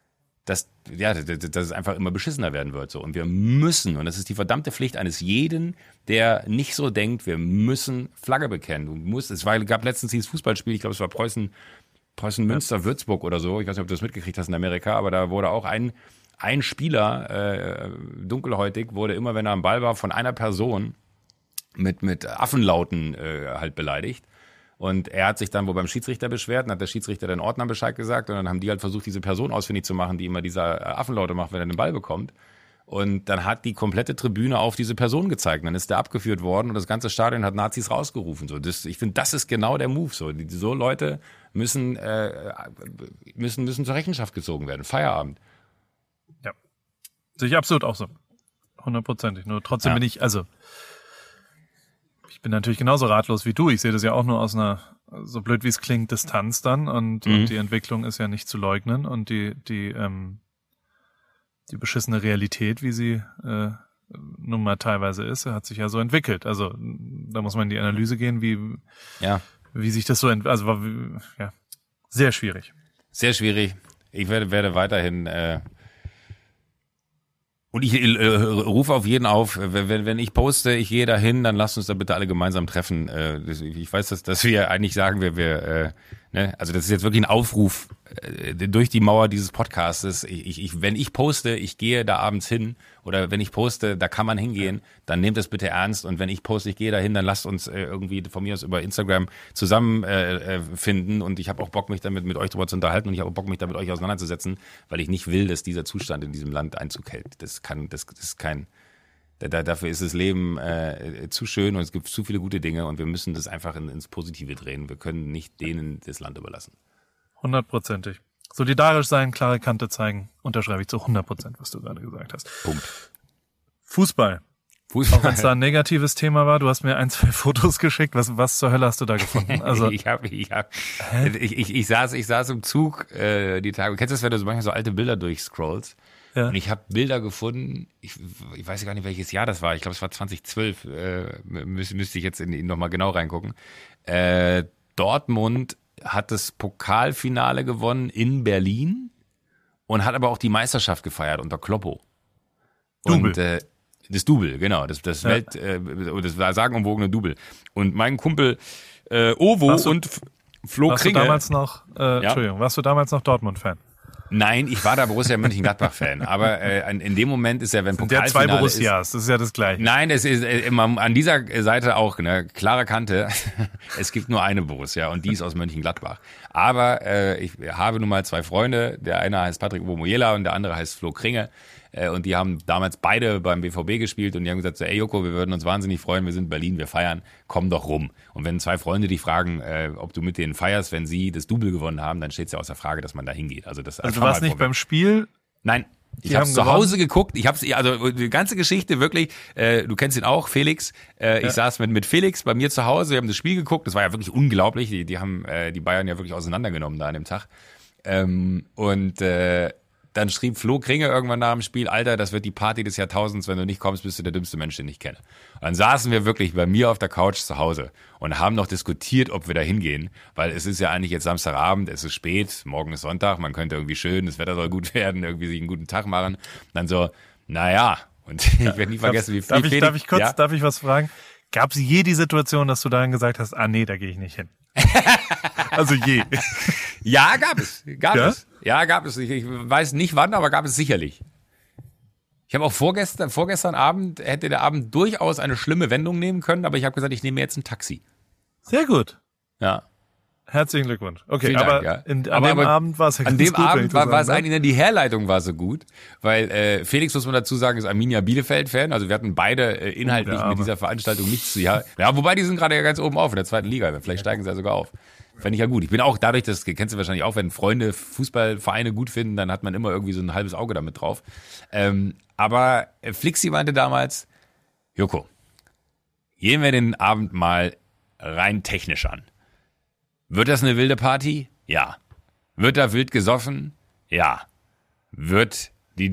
Speaker 1: immer beschissener werden wird. So. Und wir müssen, und das ist die verdammte Pflicht eines jeden, der nicht so denkt, wir müssen Flagge bekennen. Gab letztens dieses Fußballspiel, ich glaube, es war Preußen Münster, Würzburg oder so. Ich weiß nicht, ob du das mitgekriegt hast in Amerika, aber da wurde auch ein Spieler, dunkelhäutig, wurde immer, wenn er am Ball war, von einer Person mit Affenlauten halt beleidigt. Und er hat sich dann wohl beim Schiedsrichter beschwert und hat der Schiedsrichter den Ordnern Bescheid gesagt und dann haben die halt versucht, diese Person ausfindig zu machen, die immer diese Affenlaute macht, wenn er den Ball bekommt. Und dann hat die komplette Tribüne auf diese Person gezeigt. Dann ist der abgeführt worden und das ganze Stadion hat Nazis rausgerufen. So, ich finde, das ist genau der Move. So Leute müssen zur Rechenschaft gezogen werden. Feierabend.
Speaker 2: Ja, sehe ich absolut auch so. 100%. Nur trotzdem bin ich bin natürlich genauso ratlos wie du. Ich sehe das ja auch nur aus einer, so blöd wie es klingt, Distanz dann und die Entwicklung ist ja nicht zu leugnen und die beschissene Realität, wie sie nun mal teilweise ist, hat sich ja so entwickelt. Also da muss man in die Analyse gehen, wie sich das so sehr schwierig.
Speaker 1: Sehr schwierig. Ich werde weiterhin und ich rufe auf jeden auf, wenn ich poste, ich gehe dahin, dann lasst uns da bitte alle gemeinsam treffen. Ich weiß, dass wir eigentlich sagen, also das ist jetzt wirklich ein Aufruf durch die Mauer dieses Podcastes. Wenn ich poste, ich gehe da abends hin oder wenn ich poste, da kann man hingehen, dann nehmt das bitte ernst und wenn ich poste, ich gehe da hin, dann lasst uns irgendwie von mir aus über Instagram zusammen finden und ich habe auch Bock, mich damit mit euch drüber zu unterhalten und ich habe auch Bock, mich damit euch auseinanderzusetzen, weil ich nicht will, dass dieser Zustand in diesem Land Einzug hält. Dafür ist das Leben zu schön und es gibt zu viele gute Dinge und wir müssen das einfach ins Positive drehen. Wir können nicht denen das Land überlassen.
Speaker 2: 100%. Solidarisch sein, klare Kante zeigen, unterschreibe ich zu 100%, was du gerade gesagt hast.
Speaker 1: Punkt.
Speaker 2: Fußball. Auch wenn es da ein negatives Thema war, du hast mir 2 Fotos geschickt. Was zur Hölle hast du da gefunden? Also
Speaker 1: ich saß im Zug die Tage. Kennst du das, wenn du so manchmal so alte Bilder durchscrollst? Ja. Und ich habe Bilder gefunden, ich weiß gar nicht, welches Jahr das war. Ich glaube, es war 2012. Müsste ich jetzt nochmal genau reingucken. Dortmund hat das Pokalfinale gewonnen in Berlin und hat aber auch die Meisterschaft gefeiert unter Kloppo.
Speaker 2: Double.
Speaker 1: Und das Double, genau. Das das war sagenumwogene Double. Und mein Kumpel Ovo und Flo Kringe.
Speaker 2: Warst du damals noch Dortmund-Fan?
Speaker 1: Nein, ich war da Borussia Mönchengladbach-Fan, aber in dem Moment ist ja, wenn Pokalfinale ist...
Speaker 2: Der 2 Borussias, das ist ja das Gleiche.
Speaker 1: Nein, es ist immer an dieser Seite auch, ne, klare Kante. Es gibt nur eine Borussia und die ist aus Mönchengladbach. Aber ich habe nun mal 2 Freunde, der eine heißt Patrick Obomoyela und der andere heißt Flo Kringe. Und die haben damals beide beim BVB gespielt und die haben gesagt so, ey Joko, wir würden uns wahnsinnig freuen, wir sind in Berlin, wir feiern, komm doch rum. Und wenn 2 Freunde dich fragen, ob du mit denen feierst, wenn sie das Double gewonnen haben, dann steht es ja außer Frage, dass man da hingeht. Also du
Speaker 2: warst nicht beim Spiel?
Speaker 1: Nein. Ich habe zu Hause geguckt, also die ganze Geschichte wirklich, du kennst ihn auch, Felix, ich saß mit Felix bei mir zu Hause, wir haben das Spiel geguckt, das war ja wirklich unglaublich, die haben die Bayern ja wirklich auseinandergenommen da an dem Tag. dann schrieb Flo Kringe irgendwann nach dem Spiel, Alter, das wird die Party des Jahrtausends, wenn du nicht kommst, bist du der dümmste Mensch, den ich kenne. Und dann saßen wir wirklich bei mir auf der Couch zu Hause und haben noch diskutiert, ob wir da hingehen, weil es ist ja eigentlich jetzt Samstagabend, es ist spät, morgen ist Sonntag, man könnte irgendwie schön, das Wetter soll gut werden, irgendwie sich einen guten Tag machen. Und dann so, naja, und ich werde nie vergessen, wie viel
Speaker 2: Darf ich was fragen? Gab es je die Situation, dass du dann gesagt hast, nee, da gehe ich nicht hin? Also je.
Speaker 1: Ja, gab es. Ja, gab es. Ich weiß nicht wann, aber gab es sicherlich. Ich habe auch vorgestern Abend, hätte der Abend durchaus eine schlimme Wendung nehmen können, aber ich habe gesagt, ich nehme jetzt ein Taxi.
Speaker 2: Sehr gut.
Speaker 1: Ja.
Speaker 2: Herzlichen Glückwunsch. Okay,
Speaker 1: Vielen
Speaker 2: aber
Speaker 1: Dank, ja.
Speaker 2: an dem Abend war es ja ganz gut.
Speaker 1: An dem Abend war es eigentlich, die Herleitung war so gut, weil Felix, muss man dazu sagen, ist Arminia Bielefeld-Fan, also wir hatten beide inhaltlich mit dieser Veranstaltung nichts zu, ja, wobei die sind gerade ja ganz oben auf in der zweiten Liga, vielleicht steigen sie ja sogar auf. Fände ich ja gut. Ich bin auch dadurch, das kennst du wahrscheinlich auch, wenn Freunde Fußballvereine gut finden, dann hat man immer irgendwie so ein halbes Auge damit drauf. Aber Flixi meinte damals, Joko, gehen wir den Abend mal rein technisch an. Wird das eine wilde Party? Ja. Wird da wild gesoffen? Ja. Wird die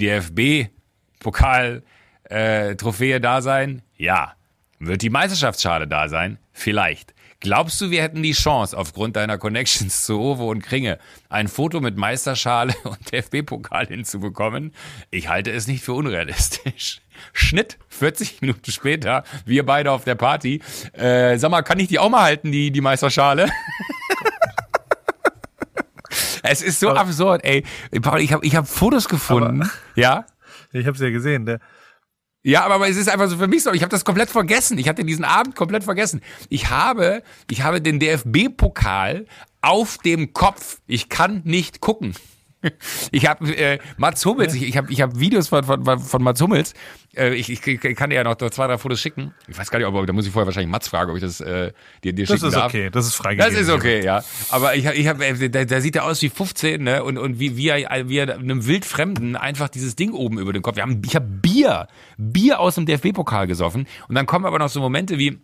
Speaker 1: DFB-Pokal-Trophäe da sein? Ja. Wird die Meisterschaftsschale da sein? Vielleicht. Glaubst du, wir hätten die Chance, aufgrund deiner Connections zu Owe und Kringe, ein Foto mit Meisterschale und DFB-Pokal hinzubekommen? Ich halte es nicht für unrealistisch. Schnitt, 40 Minuten später, wir beide auf der Party. Sag mal, kann ich die auch mal halten, die Meisterschale? Es ist so absurd, ey. Paul, ich hab Fotos gefunden. Aber, ja?
Speaker 2: Ich hab's ja gesehen,
Speaker 1: Ja, aber es ist einfach so für mich so, ich habe das komplett vergessen. Ich hatte diesen Abend komplett vergessen. Ich habe den DFB-Pokal auf dem Kopf. Ich kann nicht gucken. Ich habe Mats Hummels, ich hab Videos von Mats Hummels. Ich kann dir ja noch 2, 3 Fotos schicken. Ich weiß gar nicht, aber da muss ich vorher wahrscheinlich Mats fragen, ob ich das dir schicken darf.
Speaker 2: Das ist okay, das ist freigegeben.
Speaker 1: Das ist okay, ja. Aber da sieht er aus wie 15, ne? Und wie er einem Wildfremden einfach dieses Ding oben über den Kopf. Ich habe Bier aus dem DFB-Pokal gesoffen. Und dann kommen aber noch so Momente wie,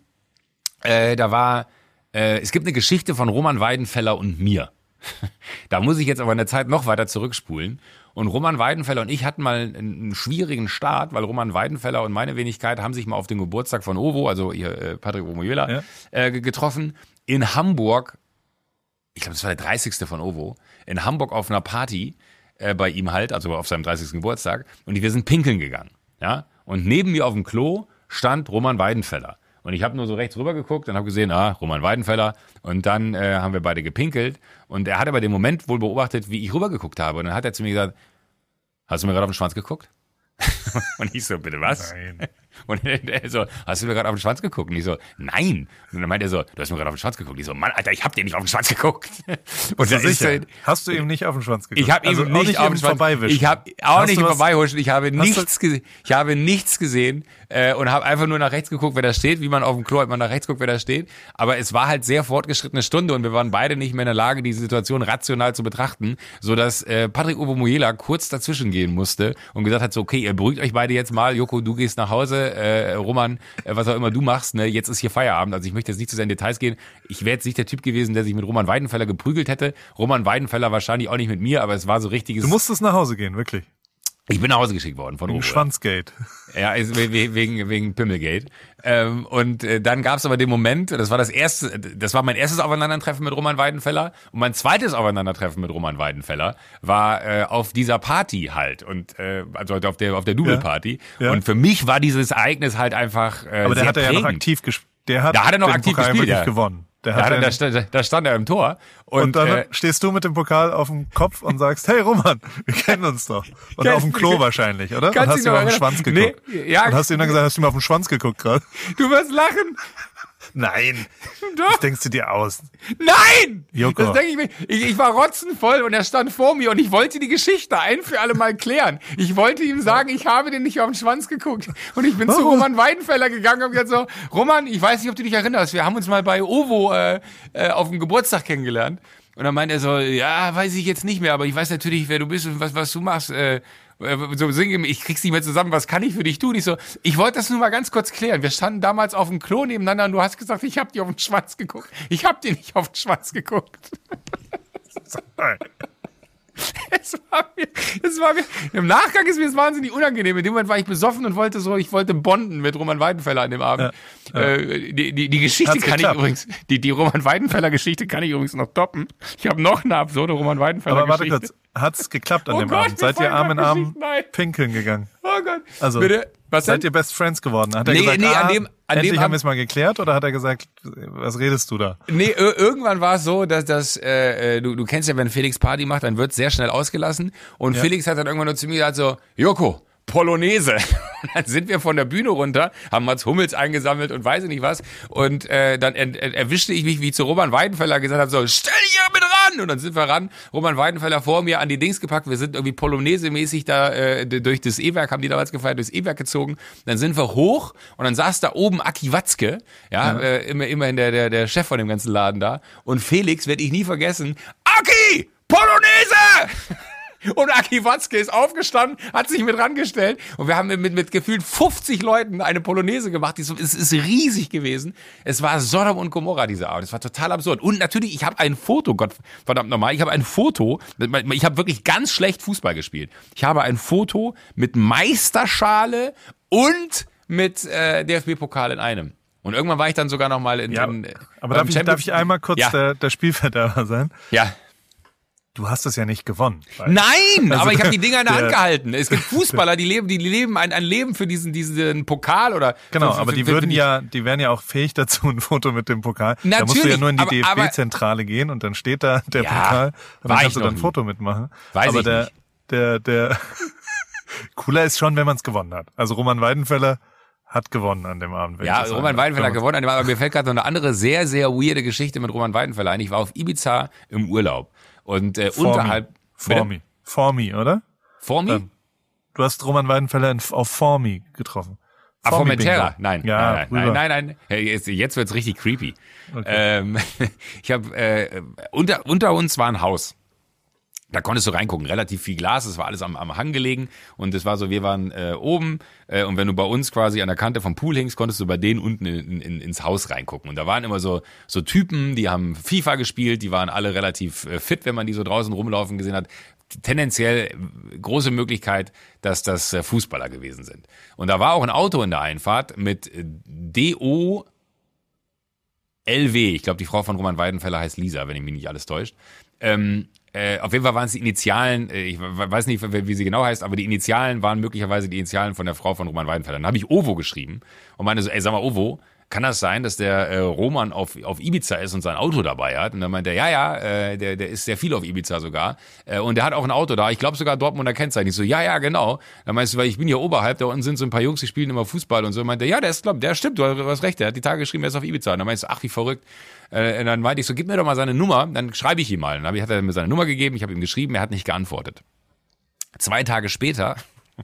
Speaker 1: es gibt eine Geschichte von Roman Weidenfeller und mir. Da muss ich jetzt aber in der Zeit noch weiter zurückspulen. Und Roman Weidenfeller und ich hatten mal einen schwierigen Start, weil Roman Weidenfeller und meine Wenigkeit haben sich mal auf den Geburtstag von Ovo, also hier Patrick Omoyela, getroffen in Hamburg. Ich glaube, das war der 30. von Ovo. In Hamburg auf einer Party bei ihm halt, also auf seinem 30. Geburtstag. Und wir sind pinkeln gegangen. Ja? Und neben mir auf dem Klo stand Roman Weidenfeller. Und ich habe nur so rechts rüber geguckt und habe gesehen, Roman Weidenfeller. Und dann haben wir beide gepinkelt. Und er hat aber den Moment wohl beobachtet, wie ich rübergeguckt habe. Und dann hat er zu mir gesagt, hast du mir gerade auf den Schwanz geguckt? Und ich so, bitte was?
Speaker 2: Nein.
Speaker 1: Und er so, hast du mir gerade auf den Schwanz geguckt? Und ich so, nein. Und dann meint er so, du hast mir gerade auf den Schwanz geguckt. Ich so, Mann, Alter, ich hab dir nicht auf den Schwanz geguckt. Und
Speaker 2: das ist sicher. Hast du ihm nicht auf den Schwanz geguckt?
Speaker 1: Ich habe ihm nicht auf den Schwanz vorbeiwischen. Ich habe auch nicht vorbeihuschen. Ich habe nichts gesehen und habe einfach nur nach rechts geguckt, wer da steht, wie man auf dem Klo halt mal nach rechts guckt, wer da steht. Aber es war halt sehr fortgeschrittene Stunde und wir waren beide nicht mehr in der Lage, diese Situation rational zu betrachten, sodass Patrick Ovomoyela kurz dazwischen gehen musste und gesagt hat, so, okay, ihr beruhigt euch beide jetzt mal. Joko, du gehst nach Hause. Roman, was auch immer du machst, ne, jetzt ist hier Feierabend. Also ich möchte jetzt nicht zu sehr in Details gehen. Ich wäre jetzt nicht der Typ gewesen, der sich mit Roman Weidenfeller geprügelt hätte. Roman Weidenfeller wahrscheinlich auch nicht mit mir, aber es war so richtiges...
Speaker 2: Du musstest nach Hause gehen, wirklich.
Speaker 1: Ich bin nach Hause geschickt worden von Ovo.
Speaker 2: Schwanzgate.
Speaker 1: Ja, wegen Pimmelgate. Und dann gab's aber den Moment, das war mein erstes Aufeinandertreffen mit Roman Weidenfeller und mein zweites Aufeinandertreffen mit Roman Weidenfeller war auf dieser Party halt und also auf der Double-Party. Ja. Und für mich war dieses Ereignis halt einfach
Speaker 2: aber der
Speaker 1: sehr
Speaker 2: hat ja noch aktiv gespielt. Da
Speaker 1: hat er noch aktiv gespielt, ja.
Speaker 2: Gewonnen.
Speaker 1: Da stand er im Tor.
Speaker 2: Und dann stehst du mit dem Pokal auf dem Kopf und sagst, hey Roman, wir kennen uns doch. Und auf dem Klo wahrscheinlich, oder? Und hast ihm auf den Schwanz geguckt. Nee, ja. Und hast ihm dann gesagt, hast du mir auf den Schwanz geguckt gerade?
Speaker 1: Du wirst lachen.
Speaker 2: Nein.
Speaker 1: Doch.
Speaker 2: Das denkst du dir aus.
Speaker 1: Nein!
Speaker 2: Joko.
Speaker 1: Das denke ich mir. Ich war rotzenvoll und er stand vor mir und ich wollte die Geschichte ein für alle Mal klären. Ich wollte ihm sagen, ich habe den nicht auf den Schwanz geguckt. Und ich bin zu Roman Weidenfeller gegangen und gesagt so, Roman, ich weiß nicht, ob du dich erinnerst, wir haben uns mal bei Ovo auf dem Geburtstag kennengelernt. Und dann meint er so, ja, weiß ich jetzt nicht mehr, aber ich weiß natürlich, wer du bist und was du machst. So singen, ich krieg's nicht mehr zusammen, was kann ich für dich tun? Ich so, ich wollte das nur mal ganz kurz klären. Wir standen damals auf dem Klo nebeneinander und du hast gesagt, ich hab dir auf den Schwanz geguckt. Ich hab dir nicht auf den Schwanz geguckt. Das war mir, im Nachgang ist mir das wahnsinnig unangenehm. In dem Moment war ich besoffen und ich wollte bonden mit Roman Weidenfeller an dem Abend. Ja. Die Geschichte kann ich übrigens, die Roman Weidenfeller Geschichte kann ich übrigens noch toppen. Ich habe noch eine absurde Roman Weidenfeller Geschichte.
Speaker 2: Aber warte kurz, hat's geklappt an dem Abend? Seid ihr Arm in Arm pinkeln gegangen?
Speaker 1: Oh Gott.
Speaker 2: Also,
Speaker 1: bitte? Was
Speaker 2: seid ihr Best Friends geworden? Hat er gesagt, endlich haben wir es mal geklärt, oder hat er gesagt, was redest du da?
Speaker 1: Nee, irgendwann war es so, dass du kennst ja, wenn Felix Party macht, dann wird sehr schnell ausgelassen. Und Felix hat dann irgendwann nur zu mir gesagt so, Joko, Polonaise. Und dann sind wir von der Bühne runter, haben Mats Hummels eingesammelt und weiß ich nicht was. Und dann erwischte ich mich, wie ich zu Roman Weidenfeller gesagt habe, so, stell dich hier mit ran! Und dann sind wir ran, Roman Weidenfeller vor mir an die Dings gepackt. Wir sind irgendwie Polonaise-mäßig da durch das E-Werk, haben die damals gefeiert, durchs E-Werk gezogen. Dann sind wir hoch und dann saß da oben Aki Watzke, immerhin der Chef von dem ganzen Laden da. Und Felix, werde ich nie vergessen, Aki! Polonaise! Und Aki Watzke ist aufgestanden, hat sich mit rangestellt und wir haben mit gefühlt 50 Leuten eine Polonaise gemacht. Es ist riesig gewesen. Es war Sodom und Gomorra, diese Abend. Es war total absurd. Und natürlich, ich habe ein Foto, Gott verdammt nochmal, ich habe ein Foto, ich habe wirklich ganz schlecht Fußball gespielt. Ich habe ein Foto mit Meisterschale und mit DFB-Pokal in einem. Und irgendwann war ich dann sogar nochmal
Speaker 2: aber darf ich einmal kurz der Spielverderber sein?
Speaker 1: Ja.
Speaker 2: Du hast es ja nicht gewonnen.
Speaker 1: Nein, aber ich habe die Dinger in der Hand gehalten. Es gibt Fußballer, die leben ein Leben für diesen Pokal oder.
Speaker 2: Genau, aber die wären ja auch fähig dazu, ein Foto mit dem Pokal. Natürlich, da musst du ja nur in die DFB-Zentrale gehen und dann steht da der Pokal und dann kannst du dann ein Foto mitmachen. Aber der cooler ist schon, wenn man es gewonnen hat. Also Roman Weidenfeller hat gewonnen an dem Abend.
Speaker 1: Ja, Roman Weidenfeller hat gewonnen an dem Abend, aber mir fällt gerade noch eine andere sehr, sehr weirde Geschichte mit Roman Weidenfeller ein. Ich war auf Ibiza im Urlaub. Und unterhalb...
Speaker 2: Formi, oder?
Speaker 1: Formi?
Speaker 2: Du hast Roman Weidenfeller auf Formi getroffen.
Speaker 1: Formentera? Nein.
Speaker 2: Ja,
Speaker 1: nein. Jetzt wird's richtig creepy. Okay. Ich habe unter uns war ein Haus. Da konntest du reingucken, relativ viel Glas, es war alles am Hang gelegen und es war so, wir waren oben und wenn du bei uns quasi an der Kante vom Pool hingst, konntest du bei denen unten ins Haus reingucken. Und da waren immer so Typen, die haben FIFA gespielt, die waren alle relativ fit, wenn man die so draußen rumlaufen gesehen hat. Tendenziell große Möglichkeit, dass das Fußballer gewesen sind. Und da war auch ein Auto in der Einfahrt mit DOLW. Ich glaube, die Frau von Roman Weidenfeller heißt Lisa, wenn ich mich nicht alles täuscht. Auf jeden Fall waren es die Initialen, ich weiß nicht, wie sie genau heißt, aber die Initialen waren möglicherweise die Initialen von der Frau von Roman Weidenfeller. Dann habe ich Ovo geschrieben und meinte so, ey, sag mal Ovo, kann das sein, dass der Roman auf Ibiza ist und sein Auto dabei hat? Und dann meinte er, der ist sehr viel auf Ibiza sogar und der hat auch ein Auto da, ich glaube sogar Dortmunder Kennzeichen. Ich so, ja, genau. Dann meinst du, weil ich bin hier oberhalb, da unten sind so ein paar Jungs, die spielen immer Fußball und so. Und meinte, ja, der stimmt, du hast recht, der hat die Tage geschrieben, er ist auf Ibiza. Und dann meinst du, ach, wie verrückt. Und dann meinte ich so, gib mir doch mal seine Nummer, dann schreibe ich ihm mal. Dann hat er mir seine Nummer gegeben, ich habe ihm geschrieben, er hat nicht geantwortet. 2 Tage später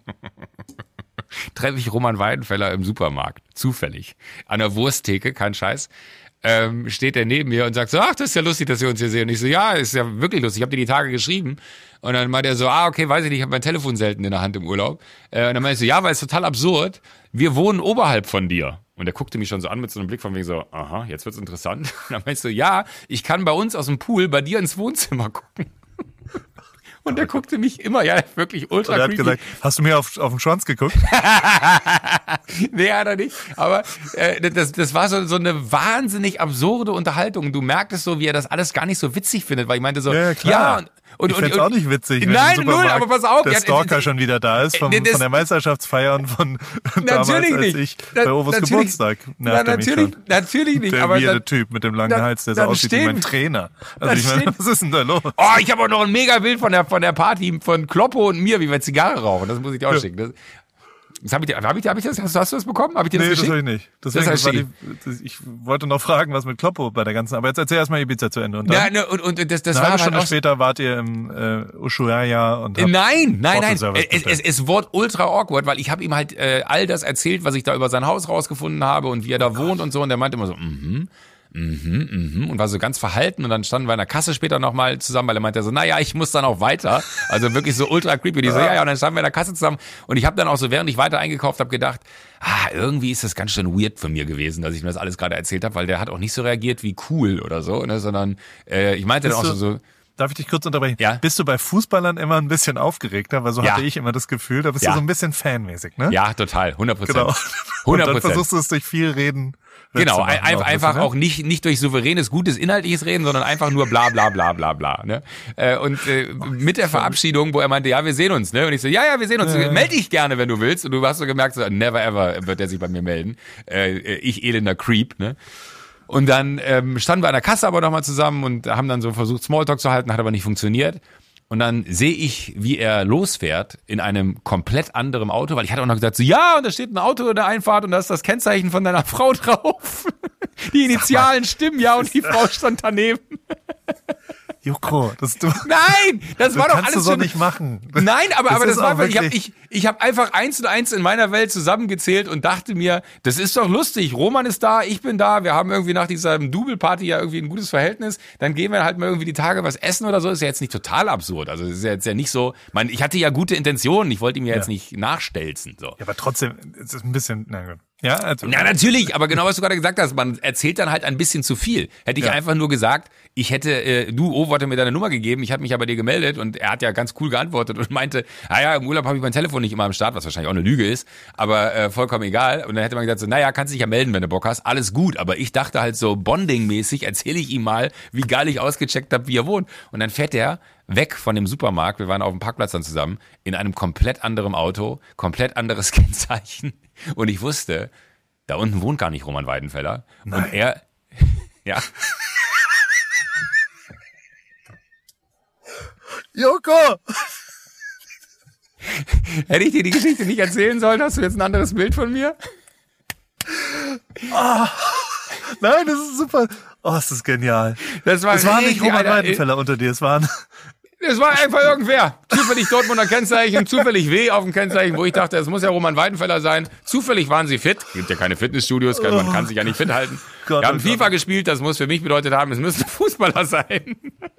Speaker 1: treffe ich Roman Weidenfeller im Supermarkt, zufällig, an der Wursttheke, kein Scheiß, steht er neben mir und sagt so, ach, das ist ja lustig, dass wir uns hier sehen. Und ich so, ja, ist ja wirklich lustig, ich habe dir die Tage geschrieben. Und dann meint er so, okay, weiß ich nicht, ich habe mein Telefon selten in der Hand im Urlaub. Und dann meinte ich so, ja, weil es total absurd, wir wohnen oberhalb von dir. Und er guckte mich schon so an mit so einem Blick von wegen so, aha, jetzt wird's interessant. Und dann meinst du, ja, ich kann bei uns aus dem Pool bei dir ins Wohnzimmer gucken. Und der guckte mich immer, ja, wirklich ultra creepy.
Speaker 2: Und er hat gesagt, hast du mir auf den Schwanz geguckt?
Speaker 1: Nee, hat er nicht. Aber das war so eine wahnsinnig absurde Unterhaltung. Du merktest so, wie er das alles gar nicht so witzig findet, weil ich meinte so,
Speaker 2: ja, klar.
Speaker 1: Und
Speaker 2: ich find's auch nicht witzig, wenn
Speaker 1: nein, null, aber pass auf.
Speaker 2: Der Stalker schon wieder da ist von der Meisterschaftsfeier und von damals, als ich bei Ovos Geburtstag.
Speaker 1: Natürlich nicht.
Speaker 2: Der weirde Typ mit dem langen Hals, der so aussieht wie mein Trainer. Also ich meine, was ist denn da los?
Speaker 1: Oh, ich habe auch noch ein mega Bild von der Party von Kloppo und mir, wie wir Zigarre rauchen. Das muss ich dir auch schicken. Hast du das bekommen? Hab ich dir das geschickt?
Speaker 2: Das habe ich nicht. Deswegen ich wollte noch fragen, was mit Kloppo bei der ganzen, aber jetzt erzähl erstmal Ibiza zu Ende. Und dann,
Speaker 1: ja, und das
Speaker 2: eine halbe Stunde später wart ihr im Ushuaia und
Speaker 1: Nein. Es wurde ultra awkward, weil ich habe ihm halt all das erzählt, was ich da über sein Haus rausgefunden habe und wie er da wohnt und so, und der meinte immer so, und war so ganz verhalten, und dann standen wir in der Kasse später nochmal zusammen, weil er meinte so, naja, ich muss dann auch weiter, also wirklich so ultra creepy, die so, ja, und dann standen wir in der Kasse zusammen, und ich habe dann auch so, während ich weiter eingekauft habe, gedacht, irgendwie ist das ganz schön weird von mir gewesen, dass ich mir das alles gerade erzählt habe, weil der hat auch nicht so reagiert wie cool oder so, ne, sondern ich meinte dann auch so,
Speaker 2: Darf ich dich kurz unterbrechen?
Speaker 1: Ja.
Speaker 2: Bist du bei Fußballern immer ein bisschen aufgeregter? Weil so hatte ich immer das Gefühl, da bist du so ein bisschen fanmäßig, ne?
Speaker 1: Ja, total, 100%.
Speaker 2: Genau.
Speaker 1: 100%.
Speaker 2: Und dann versuchst du es durch viel Reden.
Speaker 1: Genau, einfach auch nicht durch souveränes, gutes, inhaltliches Reden, sondern einfach nur bla bla bla bla bla. Ne? Mit der Verabschiedung, wo er meinte, ja, wir sehen uns. Ne? Und ich so, ja, wir sehen uns. Meld dich gerne, wenn du willst. Und du hast so gemerkt, so, never ever wird er sich bei mir melden. Ich elender Creep. Ne? Und dann standen wir an der Kasse aber nochmal zusammen und haben dann so versucht, Smalltalk zu halten, hat aber nicht funktioniert. Und dann sehe ich, wie er losfährt in einem komplett anderen Auto, weil ich hatte auch noch gesagt, so, ja, und da steht ein Auto in der Einfahrt und da ist das Kennzeichen von deiner Frau drauf. Die Initialen stimmen, ja, und die Frau stand daneben.
Speaker 2: Joko,
Speaker 1: Nein, das war doch alles
Speaker 2: kannst du so nicht machen.
Speaker 1: Nein, aber das war wirklich, ich habe einfach 1 und 1 in meiner Welt zusammengezählt und dachte mir, das ist doch lustig. Roman ist da, ich bin da, wir haben irgendwie nach dieser Double-Party ja irgendwie ein gutes Verhältnis. Dann gehen wir halt mal irgendwie die Tage was essen oder so. Ist ja jetzt nicht total absurd. Also ist ja jetzt ja nicht so. Ich hatte ja gute Intentionen. Ich wollte ihm ja jetzt nicht nachstelzen. So.
Speaker 2: Ja, aber trotzdem, es ist ein bisschen. Na gut. Ja, also.
Speaker 1: Ja, natürlich, aber genau was du gerade gesagt hast, man erzählt dann halt ein bisschen zu viel. Hätte ich einfach nur gesagt, ich hätte, du hatte mir deine Nummer gegeben, ich hatte mich aber dir gemeldet und er hat ja ganz cool geantwortet und meinte, im Urlaub habe ich mein Telefon nicht immer am Start, was wahrscheinlich auch eine Lüge ist, aber vollkommen egal. Und dann hätte man gesagt so, kannst dich ja melden, wenn du Bock hast, alles gut. Aber ich dachte halt so Bonding-mäßig, erzähle ich ihm mal, wie geil ich ausgecheckt habe, wie er wohnt. Und dann fährt er weg von dem Supermarkt, wir waren auf dem Parkplatz dann zusammen, in einem komplett anderen Auto, komplett anderes Kennzeichen. Und ich wusste, da unten wohnt gar nicht Roman Weidenfeller. Nein. Und er, ja.
Speaker 2: Joko!
Speaker 1: Hätte ich dir die Geschichte nicht erzählen sollen, hast du jetzt ein anderes Bild von mir?
Speaker 2: Nein, das ist super. Oh, ist das genial.
Speaker 1: Es war
Speaker 2: nicht Roman Weidenfeller unter dir, es war
Speaker 1: einfach irgendwer. Zufällig Dortmunder Kennzeichen, zufällig W auf dem Kennzeichen, wo ich dachte, es muss ja Roman Weidenfeller sein. Zufällig waren sie fit. Gibt ja keine Fitnessstudios, man kann sich ja nicht fit halten. Wir haben FIFA gespielt, das muss für mich bedeutet haben, es müsste Fußballer sein.